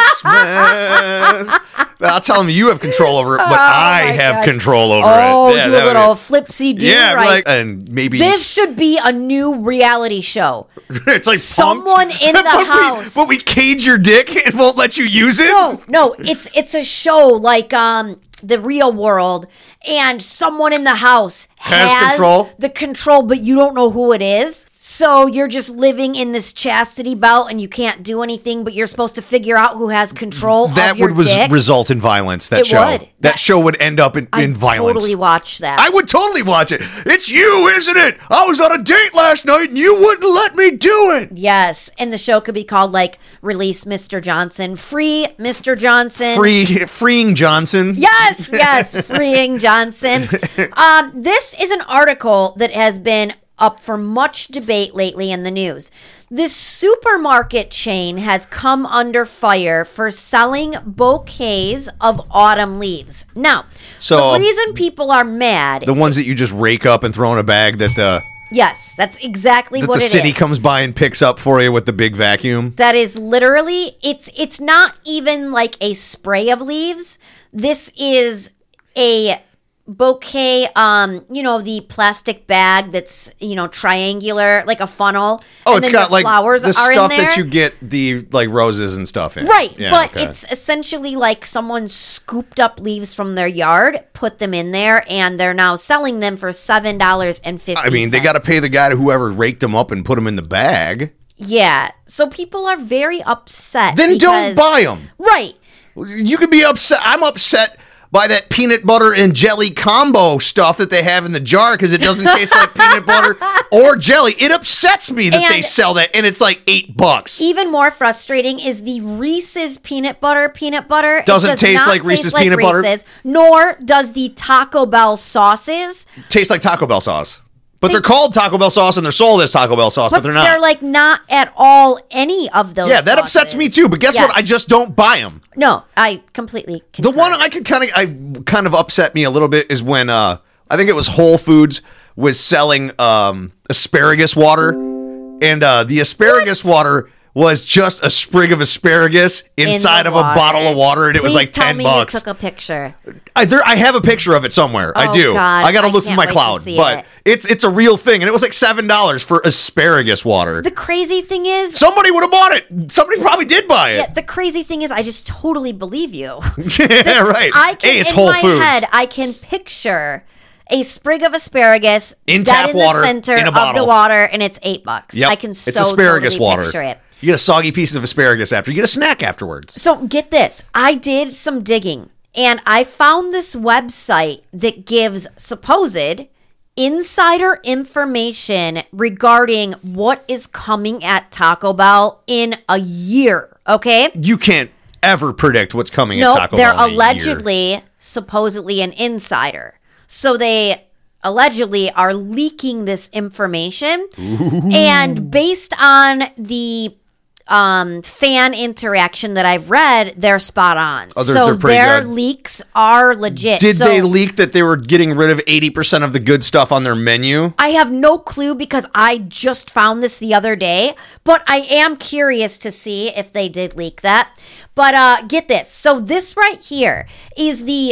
Christmas. I'll tell him you have control over it, but I have control over it. Oh, do a little flipsy do. Yeah, right. and maybe this should be a new reality show. It's like someone Punk'd. in the house. But we cage your dick and won't let you use it? No, it's a show like The Real World, and someone in the house has the control, but you don't know who it is. So you're just living in this chastity belt and you can't do anything, but you're supposed to figure out who has control of your dick. That would result in violence, that show. Would. That show would end up in violence. I totally watch that. I would totally watch it. It's you, isn't it? I was on a date last night and you wouldn't let me do it. Yes, and the show could be called like Release Mr. Johnson, Free Mr. Johnson. Freeing Johnson. Yes, Freeing Johnson. This is an article that has been up for much debate lately in the news. This supermarket chain has come under fire for selling bouquets of autumn leaves. Now, the reason people are mad... The ones that you just rake up and throw in a bag that Yes, that's exactly what it is. The city comes by and picks up for you with the big vacuum. That is literally... It's not even like a spray of leaves. This is a bouquet, the plastic bag that's, triangular, like a funnel. Oh, it's got like flowers the are stuff in there. that you get the like roses and stuff in. Right, yeah, but it's essentially like someone scooped up leaves from their yard, put them in there, and they're now selling them for $7.50. I mean, they got to pay the guy whoever raked them up and put them in the bag. Yeah, so people are very upset. Then don't buy them. Right. You could be upset. I'm upset by that peanut butter and jelly combo stuff that they have in the jar because it doesn't taste like peanut butter or jelly. It upsets me that they sell that, and it's like $8. Even more frustrating is the Reese's peanut butter. Doesn't taste like Reese's peanut butter. Nor does the Taco Bell sauces. Tastes like Taco Bell sauce. But they're called Taco Bell sauce and they're sold as Taco Bell sauce, but they're not. They're like not at all any of those Yeah, that upsets me too. But guess what? I just don't buy them. No, I completely concur. The one I kind of upset me a little bit is when I think it was Whole Foods was selling asparagus water, and the asparagus water was just a sprig of asparagus inside of a bottle of water, and it was like $10. Tell me you took a picture. I have a picture of it somewhere. I do. God, I got to look through my cloud, but it's a real thing, and it was like $7 for asparagus water. The crazy thing is, somebody would have bought it. Somebody probably did buy it. Yeah, the crazy thing is, I just totally believe you. Yeah, right. It's Whole Foods. In my head, I can picture a sprig of asparagus in tap water, the center in a bottle. of the water, and it's $8. Yep. I can it's asparagus totally water. Picture it. You get a soggy piece of asparagus after. You get a snack afterwards. So get this. I did some digging, and I found this website that gives supposed insider information regarding what is coming at Taco Bell in a year, okay? You can't ever predict what's coming at Taco Bell they're in a allegedly, supposedly an insider. So they allegedly are leaking this information. Ooh. And based on the fan interaction that I've read, they're spot on. Oh, so their good. leaks are legit. Did they leak that they were getting rid of 80% of the good stuff on their menu? I have no clue because I just found this the other day, but I am curious to see if they did leak that. But get this. So this right here is the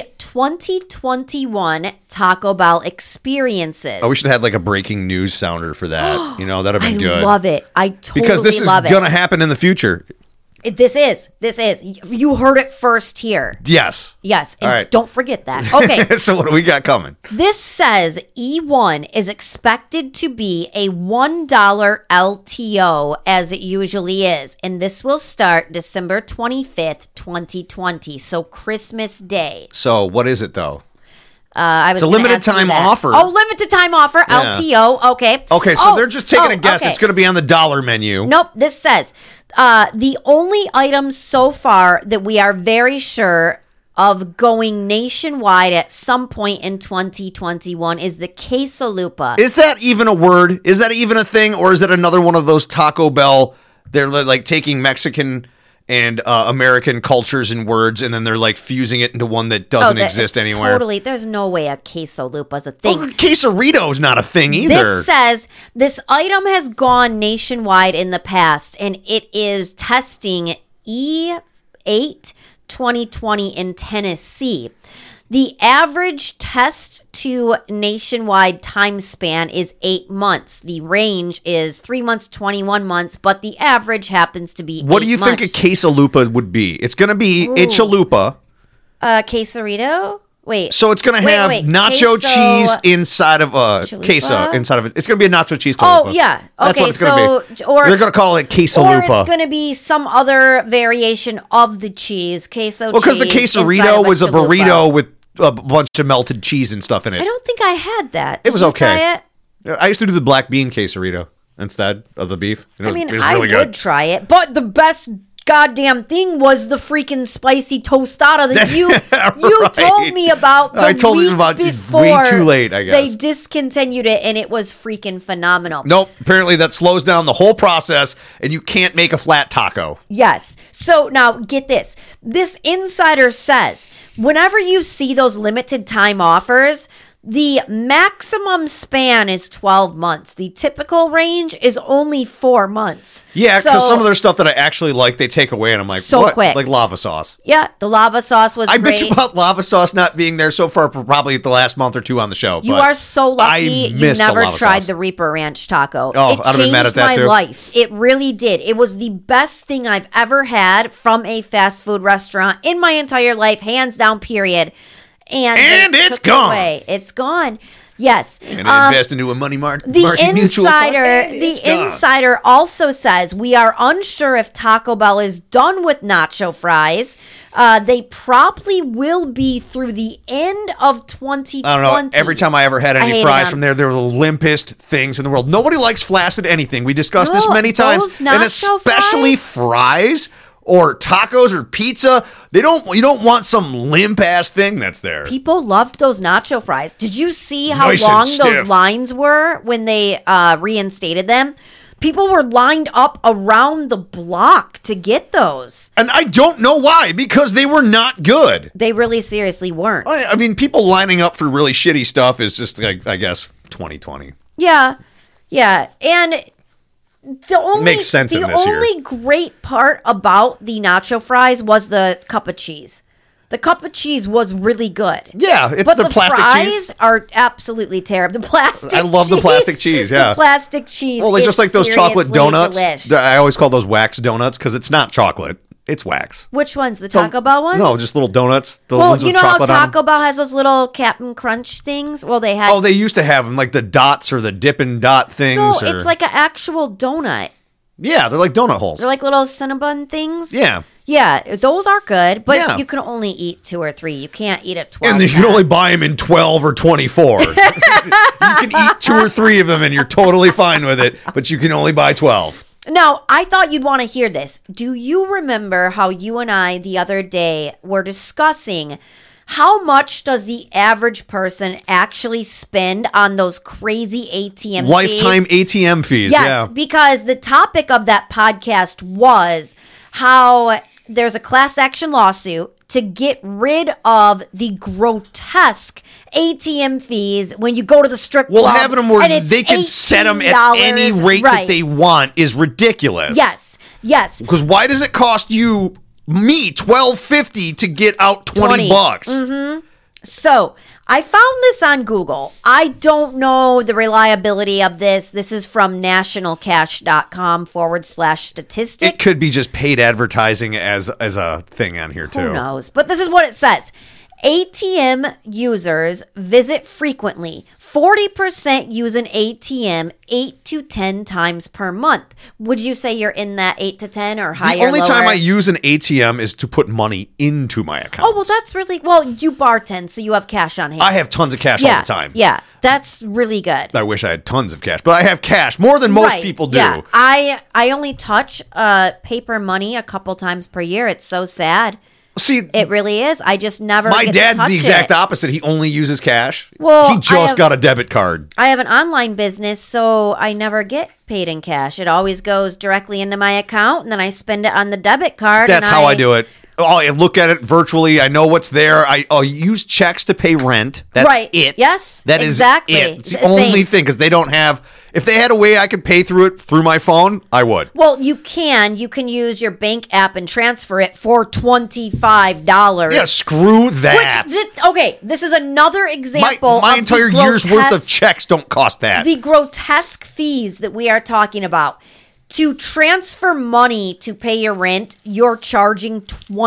2021 Taco Bell experiences. Oh, we should have had like a breaking news sounder for that. That'd have been good. I love it. I totally love it. Because this is going to happen in the future. This is. You heard it first here. Yes. Yes. And all right. Don't forget that. Okay. So what do we got coming? This says E1 is expected to be a $1 LTO as it usually is. And this will start December 25th, 2020. So Christmas Day. So what is it though? It's a limited time offer. Oh, limited time offer, LTO. Okay. Okay, so they're just taking a guess. Okay. It's going to be on the dollar menu. Nope. This says the only items so far that we are very sure of going nationwide at some point in 2021 is the quesalupa. Is that even a word? Is that even a thing? Or is it another one of those Taco Bell? They're like taking Mexican and American cultures and words, and then they're like fusing it into one that doesn't exist anywhere. Totally. There's no way a quesolupa's a thing. Well, quesarito's not a thing either. This says this item has gone nationwide in the past, and it is testing E8 2020 in Tennessee. The average test to nationwide time span is 8 months. The range is 3 months, 21 months, but the average happens to be 8 months. What do you think a quesalupa would be? It's going to be a chalupa. Quesarito? Wait. So it's going to have nacho cheese inside of a queso. Inside of it. It's going to be a nacho cheese chalupa. Oh, yeah. Okay, that's what it's going to be. Or they're going to call it quesalupa. Or it's going to be some other variation of the cheese. Queso cheese. Well, because the quesarito was a burrito with a bunch of melted cheese and stuff in it. I don't think I had that. It was okay. Try it? I used to do the black bean quesarito instead of the beef. It was really I good. would try it, but the best goddamn thing was the freaking spicy tostada that you Right. told me about the I told week you about before. way too late, I guess. They discontinued it, and it was freaking phenomenal. Nope. Apparently that slows down the whole process, and you can't make a flat taco. Yes. So now get this. This insider says whenever you see those limited time offers, the maximum span is 12 months. The typical range is only 4 months. Yeah, because some of their stuff that I actually like, they take away, and I'm like, so what? Quick. Like lava sauce. Yeah, the lava sauce was I great. bitch about lava sauce not being there so far for probably the last month or two on the show. You are so lucky you never tried the Reaper Ranch taco. Oh, it I'd have been mad at that changed too. my life. It really did. It was the best thing I've ever had from a fast food restaurant in my entire life, hands down, period. And it's gone. It's gone. Yes. And invest into a money market mutual fund. The insider also says we are unsure if Taco Bell is done with nacho fries. They probably will be through the end of 2020. I don't know. Every time I ever had any fries from there, they were the limpest things in the world. Nobody likes flaccid anything. We discussed this many times. And especially fries or tacos or pizza. You don't want some limp ass thing that's there. People loved those nacho fries. Did you see how Nice long and stiff. those lines were when they reinstated them? People were lined up around the block to get those. And I don't know why, because they were not good. They really seriously weren't. I mean, people lining up for really shitty stuff is just, like, I guess, 2020. Yeah. Yeah. And makes sense in this year. The only great part about the nacho fries was the cup of cheese. The cup of cheese was really good. Yeah, but the plastic fries cheese are absolutely terrible. The plastic I love the plastic cheese, yeah. The plastic cheese. Well, they're just like those chocolate donuts. Delish. I always call those wax donuts because it's not chocolate. It's wax. Which ones? The Taco Bell ones? No, just little donuts. The well, ones you with know how chocolate on them. Taco Bell has those little Captain Crunch things? Well, they had... Oh, they used to have them, like the dots or the Dippin' Dot things. No, it's like an actual donut. Yeah, they're like donut holes. They're like little Cinnabon things. Yeah. Yeah, those are good, but Yeah. you can only eat 2 or 3. You can't eat a 12. And you can only buy them in 12 or 24. You can eat 2 or 3 of them and you're totally fine with it, but you can only buy 12. Now, I thought you'd want to hear this. Do you remember how you and I the other day were discussing how much does the average person actually spend on those crazy ATM Lifetime fees? ATM fees, Yes, yeah. because the topic of that podcast was how there's a class action lawsuit to get rid of the grotesque ATM fees when you go to the strip club. Well, having them where and it's they can set them at any rate that they want is ridiculous. Yes. Because why does it cost me $12.50 to get out $20? Mm-hmm. So I found this on Google. I don't know the reliability of this. This is from nationalcash.com/statistics. It could be just paid advertising as a thing on here, too. Who knows? But this is what it says. ATM users visit frequently. 40% use an ATM 8 to 10 times per month. Would you say you're in that 8 to 10 or higher? The only lower? time I use an ATM is to put money into my account. Oh, well, that's really... Well, you bartend, so you have cash on hand. I have tons of cash all the time. Yeah, that's really good. I wish I had tons of cash, but I have cash more than most people do. Yeah, I only touch paper money a couple times per year. It's so sad. See, It really is. I just never. my get to dad's touch the exact it. opposite. He only uses cash. Well, he just got a debit card. I have an online business, so I never get paid in cash. It always goes directly into my account, and then I spend it on the debit card. That's how I do it. Oh, I look at it virtually. I know what's there. I use checks to pay rent. That's Right. it. Yes, That is exactly. it. It's the Same. only thing because they don't have. If they had a way I could pay through it through my phone, I would. Well, you can use your bank app and transfer it for $25. Yeah, screw that. Okay, this is another example. my of entire the year's worth of grotesque- checks don't cost that. the grotesque fees that we are talking about. To transfer money to pay your rent, you're charging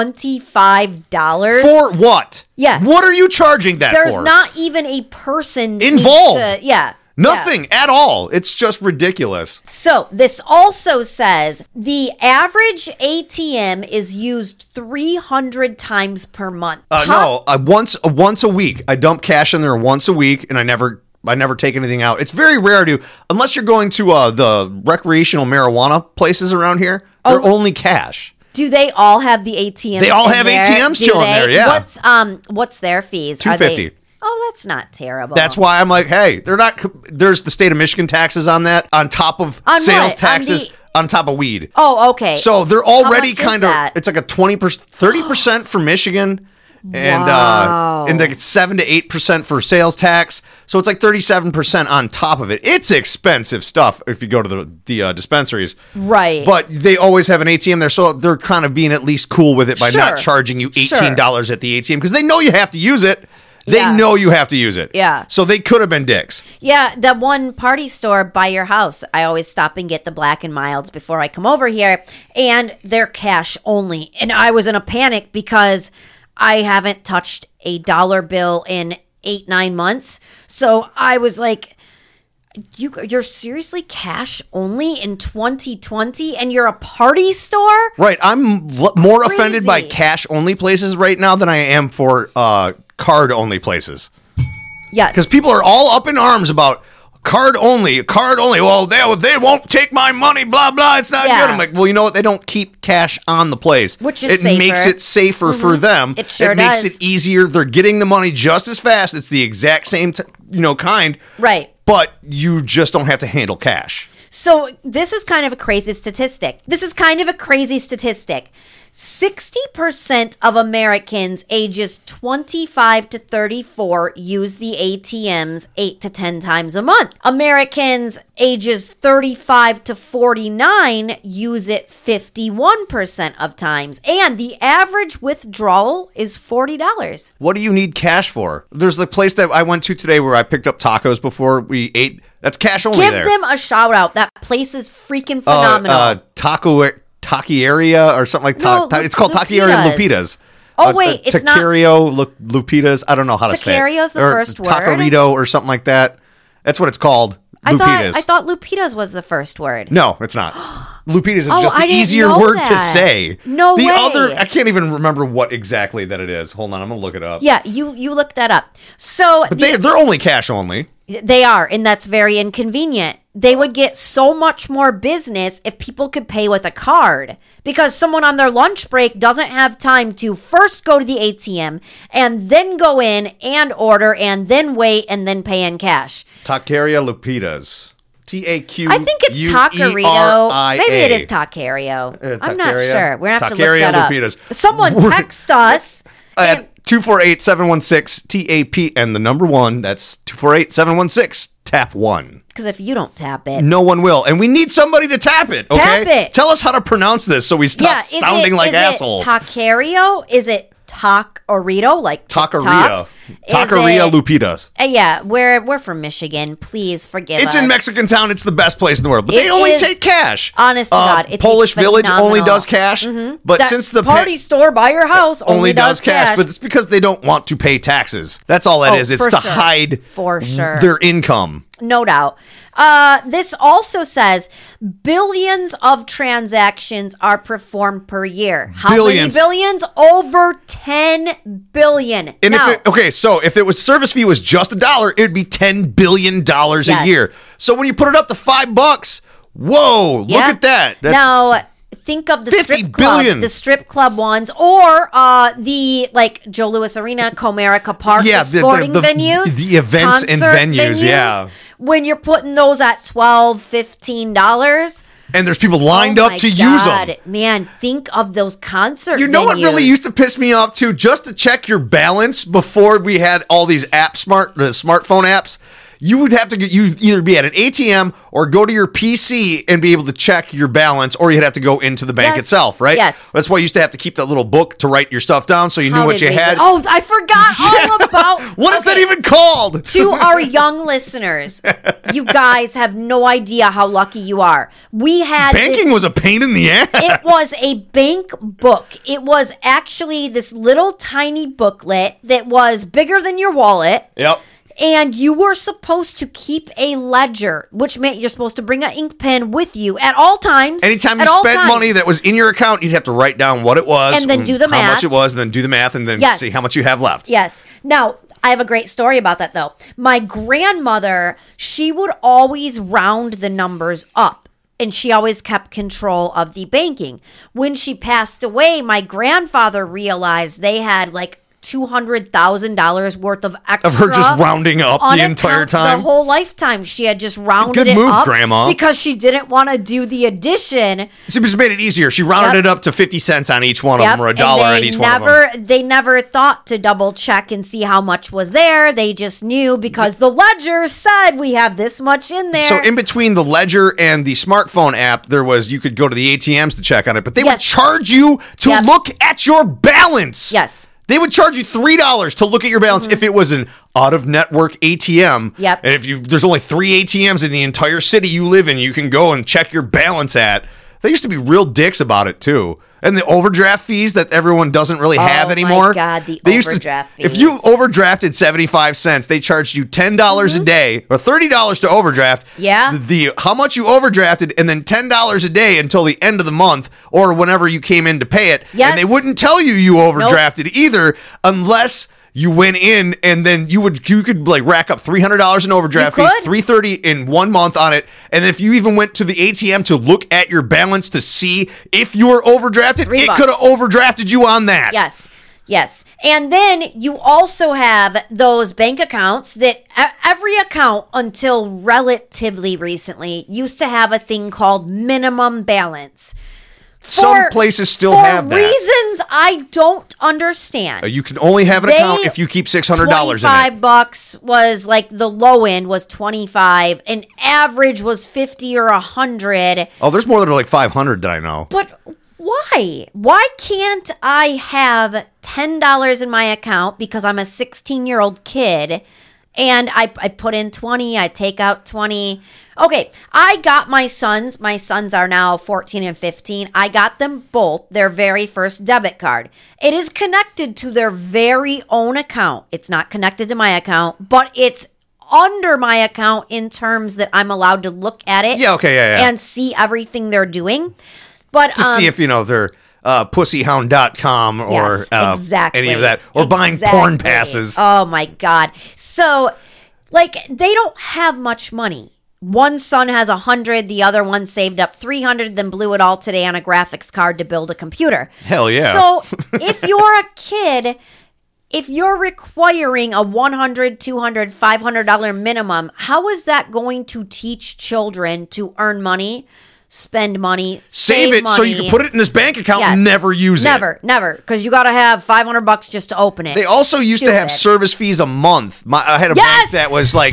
$25. For what? Yeah. What are you charging that There's for? not even a person that needs Involved. yeah. Nothing at all. It's just ridiculous. So this also says the average ATM is used 300 times per month. No, once a week. I dump cash in there once a week, and I never take anything out. It's very rare to, unless you're going to the recreational marijuana places around here. They're only cash. Do they all have the ATMs? They all in have there? ATMs Do chilling they? there, yeah. What's their fees? Are $2.50. they- Oh, that's not terrible. That's why I'm like, hey, they're not. There's the state of Michigan taxes on that, on top of On sales what? taxes, on top of weed. Oh, okay. So they're already much is kind of. that? It's like a 30% for Michigan, and Wow. and like 7 to 8% for sales tax. So it's like 37% on top of it. It's expensive stuff if you go to the dispensaries. Right. But they always have an ATM there, so they're kind of being at least cool with it by Sure. not charging you $18 at the ATM because they know you have to use it. They Yeah. know you have to use it. Yeah. So they could have been dicks. Yeah, that one party store by your house. I always stop and get the Black and Milds before I come over here, and they're cash only. And I was in a panic because I haven't touched a dollar bill in 8-9 months. So I was like, you're seriously cash only in 2020 and you're a party store? Right. I'm more offended by Crazy. cash only places right now than I am for card only places. Yes. Because people are all up in arms about card only. Well, they won't take my money, blah, blah. It's not Yeah. good. I'm like, well, you know what? They don't keep cash on the place. Which is it safer. makes it safer for them. It sure makes does. it easier. They're getting the money just as fast. It's the exact same kind. Right. But you just don't have to handle cash. So this is kind of a crazy statistic. 60% of Americans ages 25 to 34 use the ATMs 8 to 10 times a month. Americans ages 35 to 49 use it 51% of times. And the average withdrawal is $40. What do you need cash for? There's the place that I went to today where I picked up tacos before we ate. That's cash only Give there. them a shout out. That place is freaking phenomenal. Taqueria or something like No, it's called Taqueria Lupitas. Lupitas. Oh, wait, it's not- Taquerio Lupitas. I don't know how to say it. Taquerio's the Or first word? Taquerito or something like that. That's what it's called. Lupitas. I thought Lupitas was the first word. No, it's not. Lupitas is Oh, just the I didn't easier know word to that. say. No the way. other, I can't even remember what exactly that it is. Hold on, I'm gonna look it up. Yeah, you look that up. So But they're only cash only. they are, and that's very inconvenient. They would get so much more business if people could pay with a card because someone on their lunch break doesn't have time to first go to the ATM and then go in and order and then wait and then pay in cash. Taqueria Lupitas. TAQ. I think it's Taquerito. Maybe it is Taquerio. I'm not Taqueria. sure. We're going to have to Taqueria look that up. Lupitas. Someone text us. and- At 248-716-TAP and the number 1, that's 248-716-TAP1. Because if you don't tap it. No one will. And we need somebody to tap it, okay? Tap it. Tell us how to pronounce this so we stop is sounding like assholes. Is it Taquerio? Is it Taquerito? Like Taqueria. TikTok? Taqueria Is it- Lupitas. Yeah, we're from Michigan. Please forgive us. It's in Mexican Town. It's the best place in the world. But It they only is- take cash. Honest to God, it's Polish Village only phenomenal. does cash. But That since the party store by your house only does cash, but it's because they don't want to pay taxes. That's all that Oh, is. It's for to sure. hide For sure. their income. No doubt. This also says billions of transactions are performed per year. How Billions. many billions? Over 10 billion. And now, so if it was service fee was just $1, it would be $10 billion a Yes. year. So when you put it up to $5, whoa, look yeah. at that. Now, think of the 50 strip club, billion. the strip club ones, or the like Joe Louis Arena, Comerica Park, the sporting venues, the events and venues. Yeah, when you're putting those at $12, $15. And there's people lined up to use them. Man, think of those concert You know what venues. really used to piss me off too? Just to check your balance before we had all these smartphone apps. You would have to either be at an ATM or go to your PC and be able to check your balance, or you'd have to go into the bank itself, right? Yes. That's why you used to have to keep that little book to write your stuff down so you knew what you had. Oh, I forgot all about... What is that even called? To our young listeners, you guys have no idea how lucky you are. We had Banking was a pain in the ass. It was a bank book. It was actually this little tiny booklet that was bigger than your wallet. Yep. And you were supposed to keep a ledger, which meant you're supposed to bring an ink pen with you at all times. Anytime you spent money that was in your account, you'd have to write down what it was. And then do the math. How much it was, and then do the math, and then see how much you have left. Yes. Now, I have a great story about that, though. My grandmother, she would always round the numbers up. And she always kept control of the banking. When she passed away, my grandfather realized they had like $200,000 worth of extra of her just rounding up the entire time. The whole lifetime she had just rounded Good it move, up, Grandma. because she didn't want to do the addition. She just made it easier. She rounded it up to 50 cents on each one of them, or $1 on each one of them. They never thought to double check and see how much was there. They just knew because the ledger said we have this much in there. So in between the ledger and the smartphone app, you could go to the ATMs to check on it, but they would charge you to look at your balance. Yes. They would charge you $3 to look at your balance if it was an out-of-network ATM. Yep. And if there's only 3 ATMs in the entire city you live in, you can go and check your balance at. They used to be real dicks about it, too. And the overdraft fees that everyone doesn't really have anymore. Oh, my God, the overdraft fees. If you overdrafted 75 cents, they charged you $10 a day, or $30 to overdraft. Yeah. How much you overdrafted, and then $10 a day until the end of the month, or whenever you came in to pay it. Yes. And they wouldn't tell you overdrafted either, unless you went in, and then you could like rack up $300 in overdraft fees, $330 in 1 month on it, and then if you even went to the ATM to look at your balance to see if you were overdrafted, it could have overdrafted you on that. Yes. And then you also have those bank accounts that every account until relatively recently used to have a thing called minimum balance. Some places still have that. For reasons I don't understand. You can only have an account if you keep $600 in it. $25 was like the low end was $25, and average was $50 or $100. Oh, there's more than like $500 that I know. But why? Why can't I have $10 in my account because I'm a 16-year-old kid? And I put in 20, I take out 20. Okay, I got my sons. My sons are now 14 and 15. I got them both their very first debit card. It is connected to their very own account. It's not connected to my account, but it's under my account in terms that I'm allowed to look at it. And see everything they're doing. But to see if, they're pussyhound.com or any of that, or buying porn passes. Oh my God. So they don't have much money. One son has 100, the other one saved up 300, then blew it all today on a graphics card to build a computer. Hell yeah. So if you're a kid, if you're requiring a $100, $200, $500 minimum, how is that going to teach children to earn money? Spend money, save it, money. so you can put it in this bank account and never use it. Never, because you got to have $500 just to open it. They also used to have service fees a month. I had a bank that was like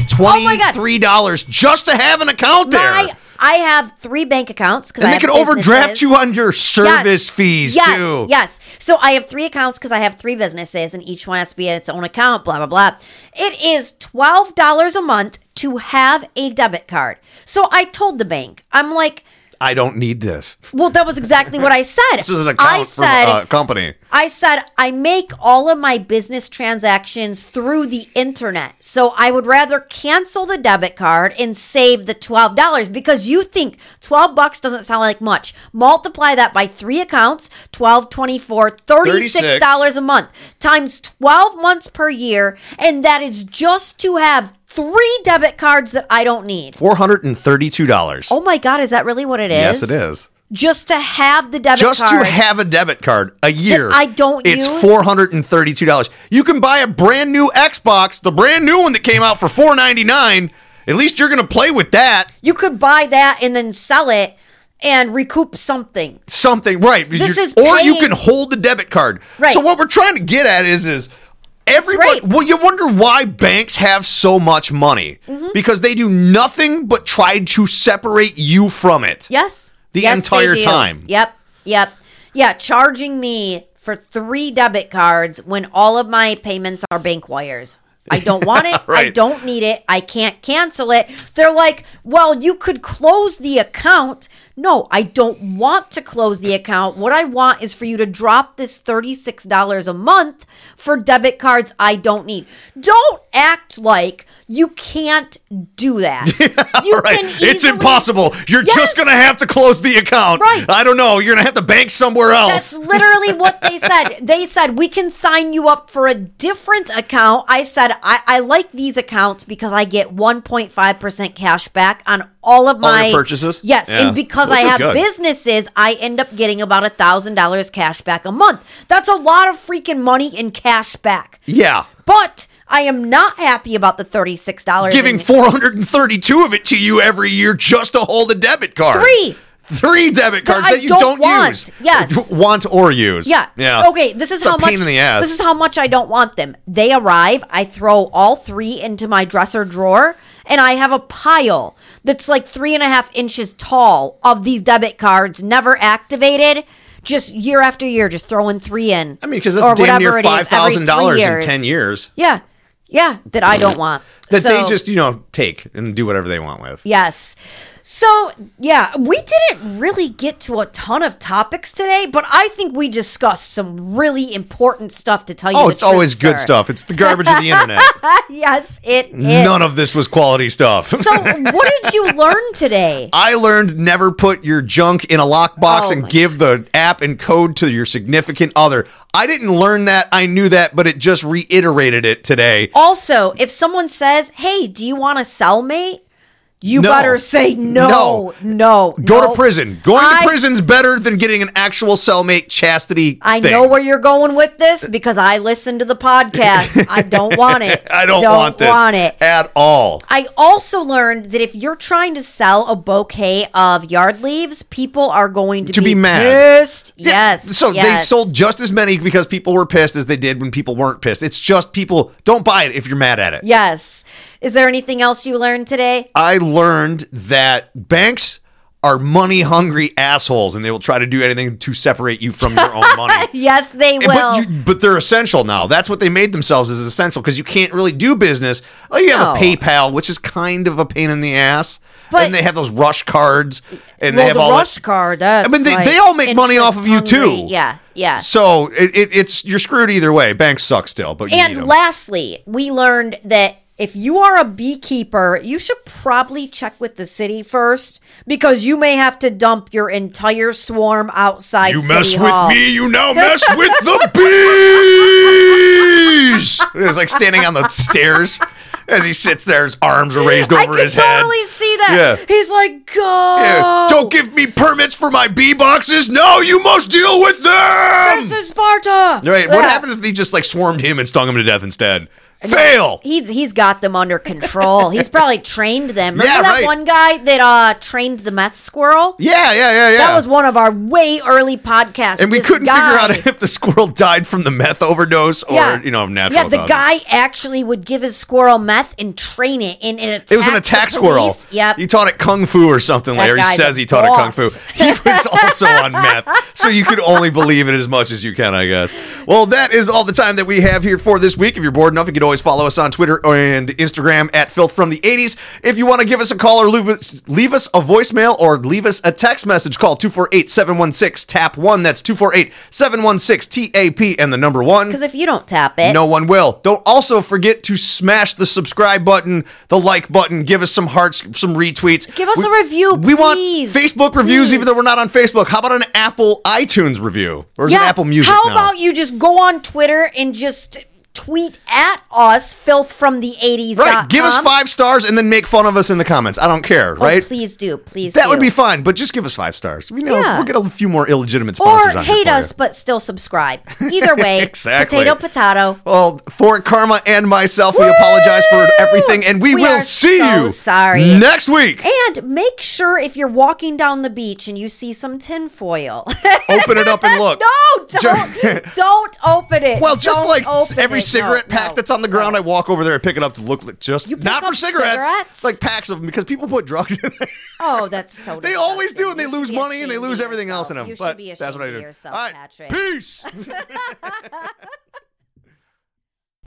$23 just to have an account there. I have 3 bank accounts because they could overdraft you on your service fees too. Yes. So I have 3 accounts because I have 3 businesses, and each one has to be at its own account. Blah blah blah. It is $12 a month to have a debit card. So I told the bank, I'm like, I don't need this. Well, that was exactly what I said. This is an account for a company. I said, I make all of my business transactions through the internet. So I would rather cancel the debit card and save the $12 because you think $12 doesn't sound like much. Multiply that by 3 accounts, 12, 24, $36 a month times 12 months per year. And that is just to have 3 debit cards that I don't need. $432. Oh my God, is that really what it is? Yes, it is. just to have the debit Just card. to have a debit card a year. I don't It's use. $432. You can buy a brand new Xbox, the brand new one that came out for $499. At least you're going to play with that. You could buy that and then sell it and recoup something. Something, right. This is or you paying- can hold the debit card. Right. So what we're trying to get at is everybody, right. well, you wonder why banks have so much money. Mm-hmm. Because they do nothing but try to separate you from it. Yes. The Yes, entire they do. time. Yep. Yeah, charging me for 3 debit cards when all of my payments are bank wires. I don't want it. Right. I don't need it. I can't cancel it. They're like, well, you could close the account. No, I don't want to close the account. What I want is for you to drop this $36 a month for debit cards I don't need. Don't act like you can't do that. You Right. can It's easily- impossible. You're Yes. just going to have to close the account. Right. I don't know. You're going to have to bank somewhere else. That's literally what they said. They said, we can sign you up for a different account. I said, I like these accounts because I get 1.5% cash back on all of my your purchases? Yes. Yeah. And because Which I is have good. businesses, I end up getting about $1,000 cash back a month. That's a lot of freaking money in cash back. Yeah. But I am not happy about the $36. Giving in- 432 of it to you every year just to hold a debit card. 3 debit cards I that you don't don't want. use. Yes. Want or use. Yeah. Yeah. Okay, this is It's a how much pain in the ass. This is how much I don't want them. They arrive, I throw all 3 into my dresser drawer, and I have a pile that's like 3.5 inches tall of these debit cards never activated. Just year after year, just throwing 3 in. I mean, because Or that's damn near whatever it is, every 3 $5,000 in years. 10 years. Yeah. Yeah, that I don't want. That So- they just, take and do whatever they want with. Yes. So, yeah, we didn't really get to a ton of topics today, but I think we discussed some really important stuff to tell you. Oh, the it's always truth, good sir. stuff. It's the garbage of the internet. Yes, it is. None of this was quality stuff. So, what did you learn today? I learned never put your junk in a lockbox Oh and my give the app and code to your significant other. I didn't learn that. I knew that, but it just reiterated it today. Also, if someone says, "Hey, do you want a cellmate?" You No. better say no. Go to prison. Going I- to prison's better than getting an actual cellmate chastity I thing. know where you're going with this because I listened to the podcast. I don't want it. I don't want this it. at all. I also learned that if you're trying to sell a bouquet of yard leaves, people are going to be mad. pissed. Yeah, Yes. So they yes. sold just as many because people were pissed as they did when people weren't pissed. It's just people don't buy it if you're mad at it. Yes. Is there anything else you learned today? I learned that banks are money hungry assholes and they will try to do anything to separate you from your own money. Yes, they will. But they're essential now. That's what they made themselves as essential because you can't really do business. Oh, you have a No. PayPal, which is kind of a pain in the ass. But- and they have those rush cards and well, they have the all rush card. That's I mean, they like all make money off of you interest hungry. too. Yeah, yeah. So it's you're screwed either way. Banks suck still, but you need And them. lastly, we learned that if you are a beekeeper, you should probably check with the city first because you may have to dump your entire swarm outside You City mess Hall. with me, you now mess with the bees. It's like standing on the stairs as he sits there, his arms are raised over his I can head. totally see that. Yeah. He's like, go. Yeah. Don't give me permits for my bee boxes. No, you must deal with them. This is Sparta. Right. What Yeah. happens if they just like swarmed him and stung him to death instead? Fail. He's got them under control. He's probably trained them. Remember Yeah, that right. one guy that trained the meth squirrel? Yeah. That was one of our way early podcasts. And we This couldn't guy- figure out if the squirrel died from the meth overdose or, natural Yeah, the causes. guy actually would give his squirrel meth and train it in an attack. It was an attack squirrel. Yep. He taught it kung fu or something That later. He guy's says a he taught it kung fu. boss. He was also on meth. So you could only believe it as much as you can, I guess. Well, that is all the time that we have here for this week. If you're bored enough, you can always follow us on Twitter and Instagram at Filth from the 80s. If you want to give us a call or leave us a voicemail or leave us a text message, call 248-716-TAP1. That's 248-716-TAP and the number 1. Because if you don't tap it, No one will. Don't also forget to smash the subscribe button, the like button, give us some hearts, some retweets. Give us a review, We please. want Facebook reviews, Please. even though we're not on Facebook. How about an Apple iTunes review? Or is it yeah. Apple Music How now? about you just go on Twitter and just tweet at us, filthfromthe80s.com. Right. Give us 5 stars and then make fun of us in the comments. I don't care, right? Please do. That would be fine, but just give us 5 stars. We'll get a few more illegitimate sponsors or on here hate for us, you. but still subscribe. Either way, Exactly. potato. Well, for Karma and myself, we apologize for everything, and we will see you sorry. next week. And make sure if you're walking down the beach and you see some tinfoil, open it up and look. No, don't open it. Well, just don't like open every it. cigarette pack that's on the ground, I walk over there and pick it up to look like just You pick not for up cigarettes? like packs of them because people put drugs in there. Oh, that's so They always do, and they You should lose be money and they ashamed lose of everything else in yourself. them. You But should be that's what I ashamed do. of yourself, All right, Patrick. peace.